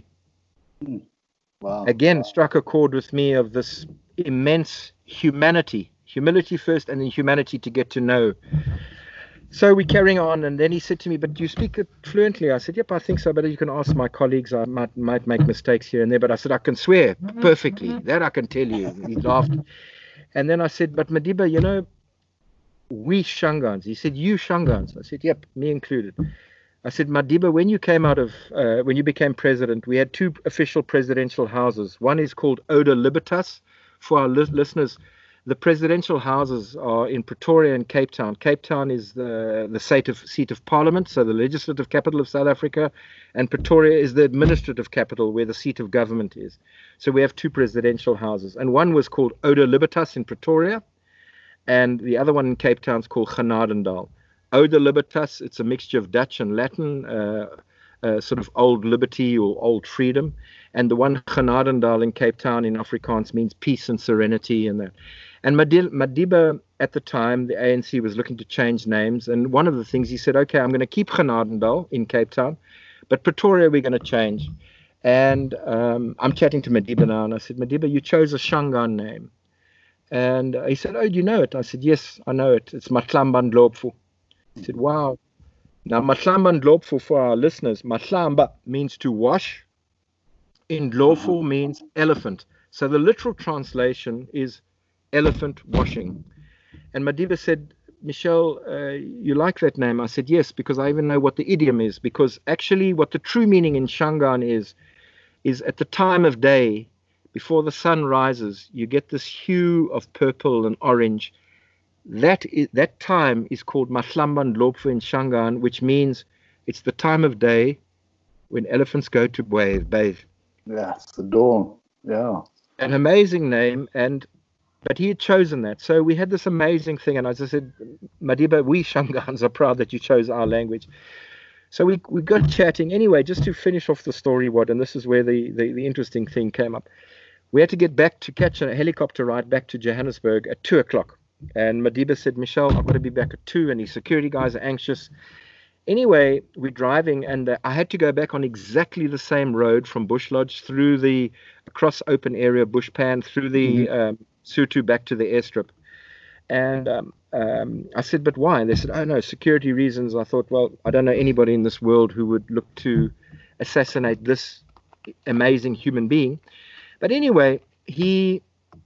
Wow. Again, struck a chord with me of this immense humility first, and then humanity to get to know. So we're carrying on, and then he said to me, but do you speak it fluently? I said, yep, I think so, but you can ask my colleagues. I might make mistakes here and there, but I said, I can swear perfectly. That I can tell you. He laughed. And then I said, but Madiba, we Shangaans. He said, you Shangaans. I said, yep, me included. I said, Madiba, when you became president, we had two official presidential houses. One is called Oda Libertas. For our listeners, The presidential houses are in Pretoria and Cape Town. Cape Town is the seat of parliament, so the legislative capital of South Africa, and Pretoria is the administrative capital where the seat of government is. So we have two presidential houses, and one was called Oude Libertas in Pretoria, and the other one in Cape Town is called Genadendal. Oude Libertas, it's a mixture of Dutch and Latin, sort of old liberty or old freedom. And the one Genadendal in Cape Town in Afrikaans means peace and serenity and that. And Madiba, at the time, the ANC was looking to change names. And one of the things he said, okay, I'm going to keep Genadendal in Cape Town, but Pretoria we're going to change. And I'm chatting to Madiba now, and I said, Madiba, you chose a Shangaan name. And he said, oh, do you know it? I said, yes, I know it. It's Matlamba Ndlopfu. He said, wow. Now, Matlamba Ndlopfu, for our listeners, Matlamba means to wash. Ndlopfu means elephant. So the literal translation is elephant washing. And Madiba said, Michelle, you like that name? I said, yes, because I even know what the idiom is. Because actually what the true meaning in Shangaan is at the time of day, before the sun rises, you get this hue of purple and orange. That time is called Matlamba Ndlopfu in Shangaan, which means it's the time of day when elephants go to bathe. Yeah, it's the dawn. Yeah. An amazing name, but he had chosen that. So we had this amazing thing, and as I said, Madiba, we Shangaans are proud that you chose our language. So we got chatting. Anyway, just to finish off the story, and this is where the interesting thing came up. We had to get back to catch a helicopter ride back to Johannesburg at 2:00. And Madiba said, Michelle, I've got to be back at 2:00, and his security guys are anxious. Anyway, we're driving, and I had to go back on exactly the same road from Bush Lodge through across open area, Bushpan, through the Sutu back to the airstrip. And I said, but why? And they said, oh, no, security reasons. I thought, well, I don't know anybody in this world who would look to assassinate this amazing human being. But anyway, they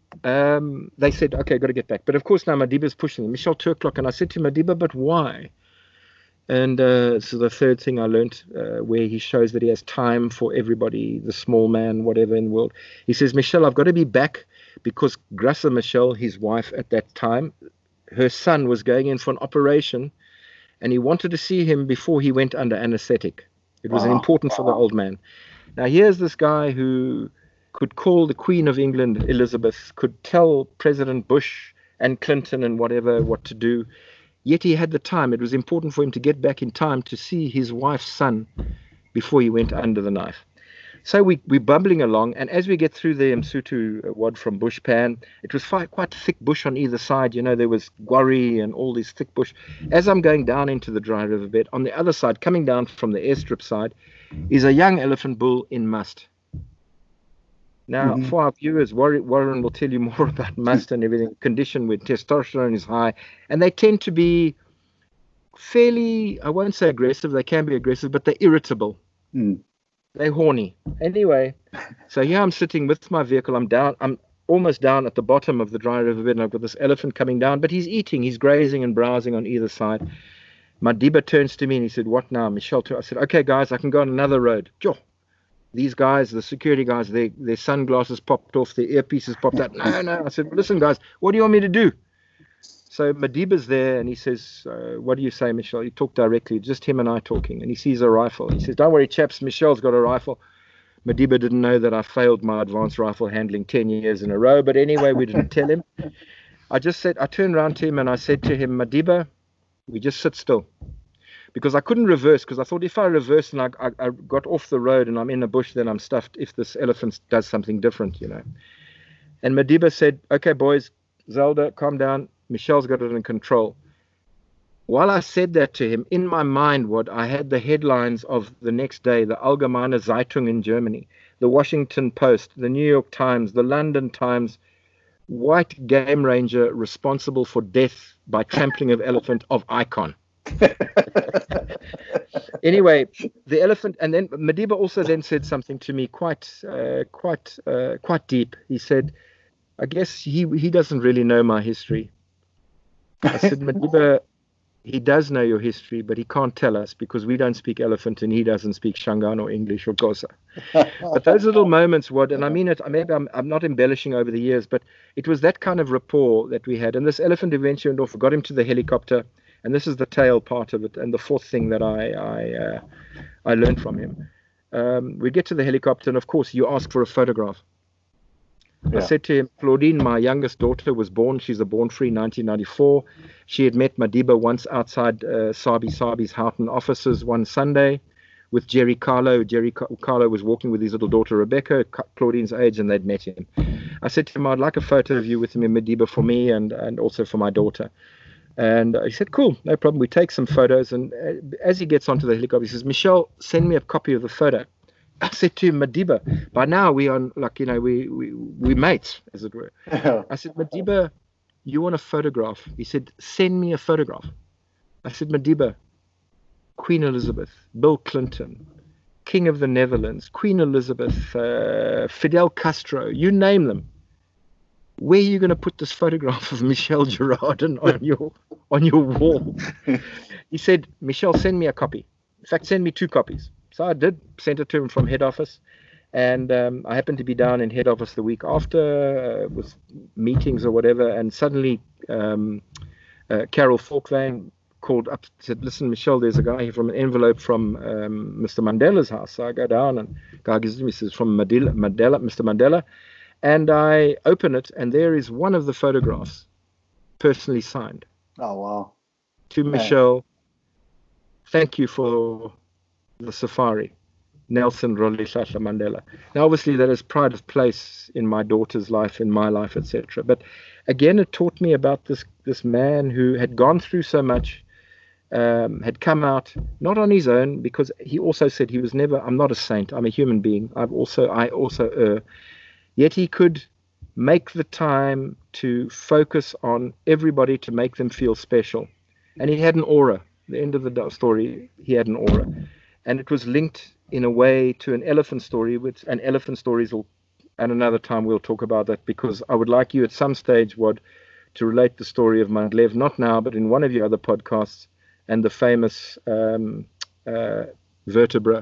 said, okay, got to get back. But of course, now Madiba's pushing them. Michelle, 2:00. And I said to Madiba, but why? And so the third thing I learned, where he shows that he has time for everybody, the small man, whatever in the world. He says, Michelle, I've got to be back because Graça Michelle, his wife at that time, her son was going in for an operation, and he wanted to see him before he went under anesthetic. It was important for the old man. Now, here's this guy who could call the Queen of England, Elizabeth, could tell President Bush and Clinton and whatever what to do. Yet he had the time. It was important for him to get back in time to see his wife's son before he went under the knife. So we're bubbling along, and as we get through the Msutu wad from Bushpan, it was quite thick bush on either side. You know, there was guarri and all this thick bush. As I'm going down into the dry river bed, on the other side, coming down from the airstrip side, is a young elephant bull in must. Now, for our viewers, Warren will tell you more about must and everything, condition where testosterone is high. And they tend to be fairly, I won't say aggressive, they can be aggressive, but they're irritable. They're horny. Anyway, so here I'm sitting with my vehicle. I'm almost down at the bottom of the dry river bed, and I've got this elephant coming down, but he's eating, he's grazing and browsing on either side. Madiba turns to me and he said, what now, Michelle? I said, okay, guys, I can go on another road. Sure. These guys, the security guys, their sunglasses popped off, their earpieces popped out. No. I said, listen, guys, what do you want me to do? So Madiba's there, and he says, what do you say, Michelle? You talk directly, just him and I talking. And he sees a rifle. He says, don't worry, chaps, Michelle's got a rifle. Madiba didn't know that I failed my advanced rifle handling 10 years in a row. But anyway, we didn't tell him. I turned around to him and I said to him, Madiba, we just sit still. Because I couldn't reverse, because I thought if I reverse and I got off the road and I'm in the bush, then I'm stuffed if this elephant does something different, you know. And Madiba said, okay, boys, Zelda, calm down. Michelle's got it in control. While I said that to him, in my mind, I had the headlines of the next day, the Allgemeine Zeitung in Germany, the Washington Post, the New York Times, the London Times, white game ranger responsible for death by trampling of elephant of icon. Anyway, the elephant, and then Madiba also then said something to me quite deep. He said, I guess he doesn't really know my history. I said, Madiba, he does know your history, but he can't tell us because we don't speak elephant and he doesn't speak Shangaan or English or Xhosa. But those little moments, and I mean it, maybe I'm not embellishing over the years, but it was that kind of rapport that we had. And this elephant eventually got him to the helicopter, and this is the tail part of it. And the fourth thing that I learned from him. We get to the helicopter, and of course, you ask for a photograph. Yeah. I said to him, Claudine, my youngest daughter was born. She's a born-free 1994. She had met Madiba once outside Sabi's Houghton offices one Sunday with Jerry Carlo. Jerry Carlo was walking with his little daughter, Rebecca, Claudine's age, and they'd met him. I said to him, I'd like a photo of you with him in Madiba for me and also for my daughter. And he said, cool, no problem. We take some photos. And as he gets onto the helicopter, he says, Michelle, send me a copy of the photo. I said to him, Madiba, by now we are like, we mates, as it were. I said, Madiba, you want a photograph? He said, send me a photograph. I said, Madiba, Queen Elizabeth, Bill Clinton, King of the Netherlands, Queen Elizabeth, Fidel Castro, you name them. Where are you going to put this photograph of Michelle Girardin on your wall? He said, Michelle, send me a copy. In fact, send me 2 copies. So I did, sent it to him from head office, and I happened to be down in head office the week after with meetings or whatever, and suddenly Carol Falkvang called up, said, listen, Michelle, there's a guy here from an envelope from Mr. Mandela's house. So I go down, and guy gives me, says, from Mr. Mandela, and I open it, and there is one of the photographs personally signed. Oh, wow. To Michelle, thank you for the safari, Nelson Rolihlahla Mandela. Now, obviously, that is pride of place in my daughter's life, in my life, etc. But again, it taught me about this man who had gone through so much, had come out not on his own, because he also said he was never. I'm not a saint. I'm a human being. I also err. Yet he could make the time to focus on everybody to make them feel special, and he had an aura. At the end of the story, he had an aura. And it was linked in a way to an elephant story, and elephant stories and another time we'll talk about that, because I would like you at some stage, Wad, to relate the story of Mandlev, not now, but in one of your other podcasts, and the famous vertebra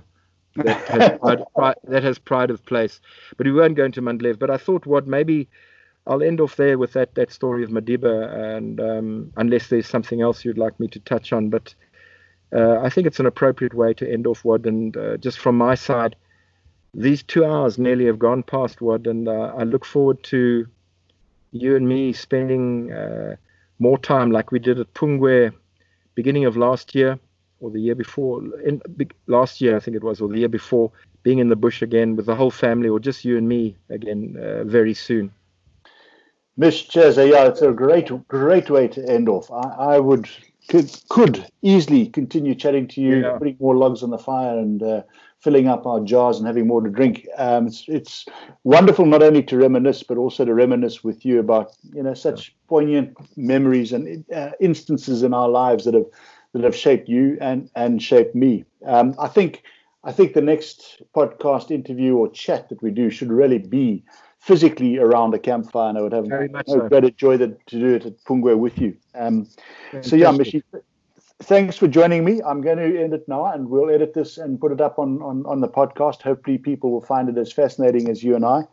that has pride of place. But we won't go into Mandlev. But I thought, Wad, maybe I'll end off there with that story of Madiba, and unless there's something else you'd like me to touch on. But I think it's an appropriate way to end off, Wad. And just from my side, these 2 hours nearly have gone past, Wad, and I look forward to you and me spending more time like we did at Pungwe beginning of last year, or the year before, last year I think it was, or the year before, being in the bush again with the whole family, or just you and me again very soon. Mish, cheers. Yeah, it's a great way to end off. I could easily continue chatting to you, putting more logs on the fire and filling up our jars and having more to drink. It's wonderful not only to reminisce, but also to reminisce with you about such poignant memories and instances in our lives that have shaped you and shaped me. I think the next podcast interview or chat that we do should really be physically around a campfire, and I would have greater joy to do it at Pungwe with you. So yeah, Mishi, thanks for joining me. I'm going to end it now, and we'll edit this and put it up on the podcast. Hopefully people will find it as fascinating as you and I.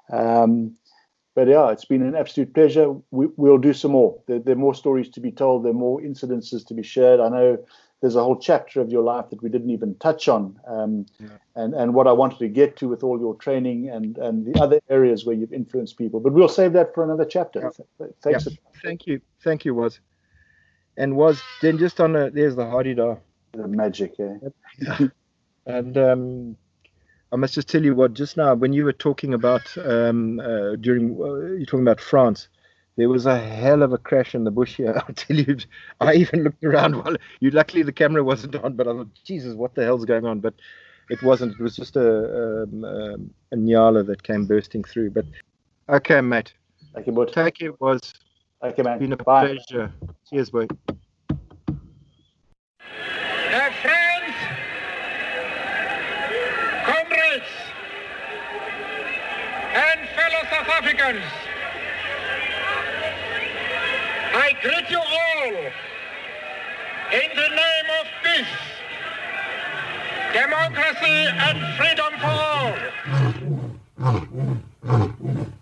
But yeah, it's been an absolute pleasure. We'll do some more. There are more stories to be told. There are more incidences to be shared. I know there's a whole chapter of your life that we didn't even touch on, and what I wanted to get to with all your training and the other areas where you've influenced people. But we'll save that for another chapter. Thanks. Thank you, Woz. And Woz, then just on there's the Hadida. The magic, And I must just tell you what, just now, when you were talking about, you're talking about France, there was a hell of a crash in the bush here. I'll tell you, I even looked around luckily the camera wasn't on, but I thought, Jesus, what the hell's going on? But it wasn't. It was just a Nyala that came bursting through. But okay, mate. Thank you, bud. Take care, Woz. Okay, man. It's been a Bye. pleasure. Cheers, boy. Friends, comrades, and fellow South Africans, I greet you all democracy and freedom for all.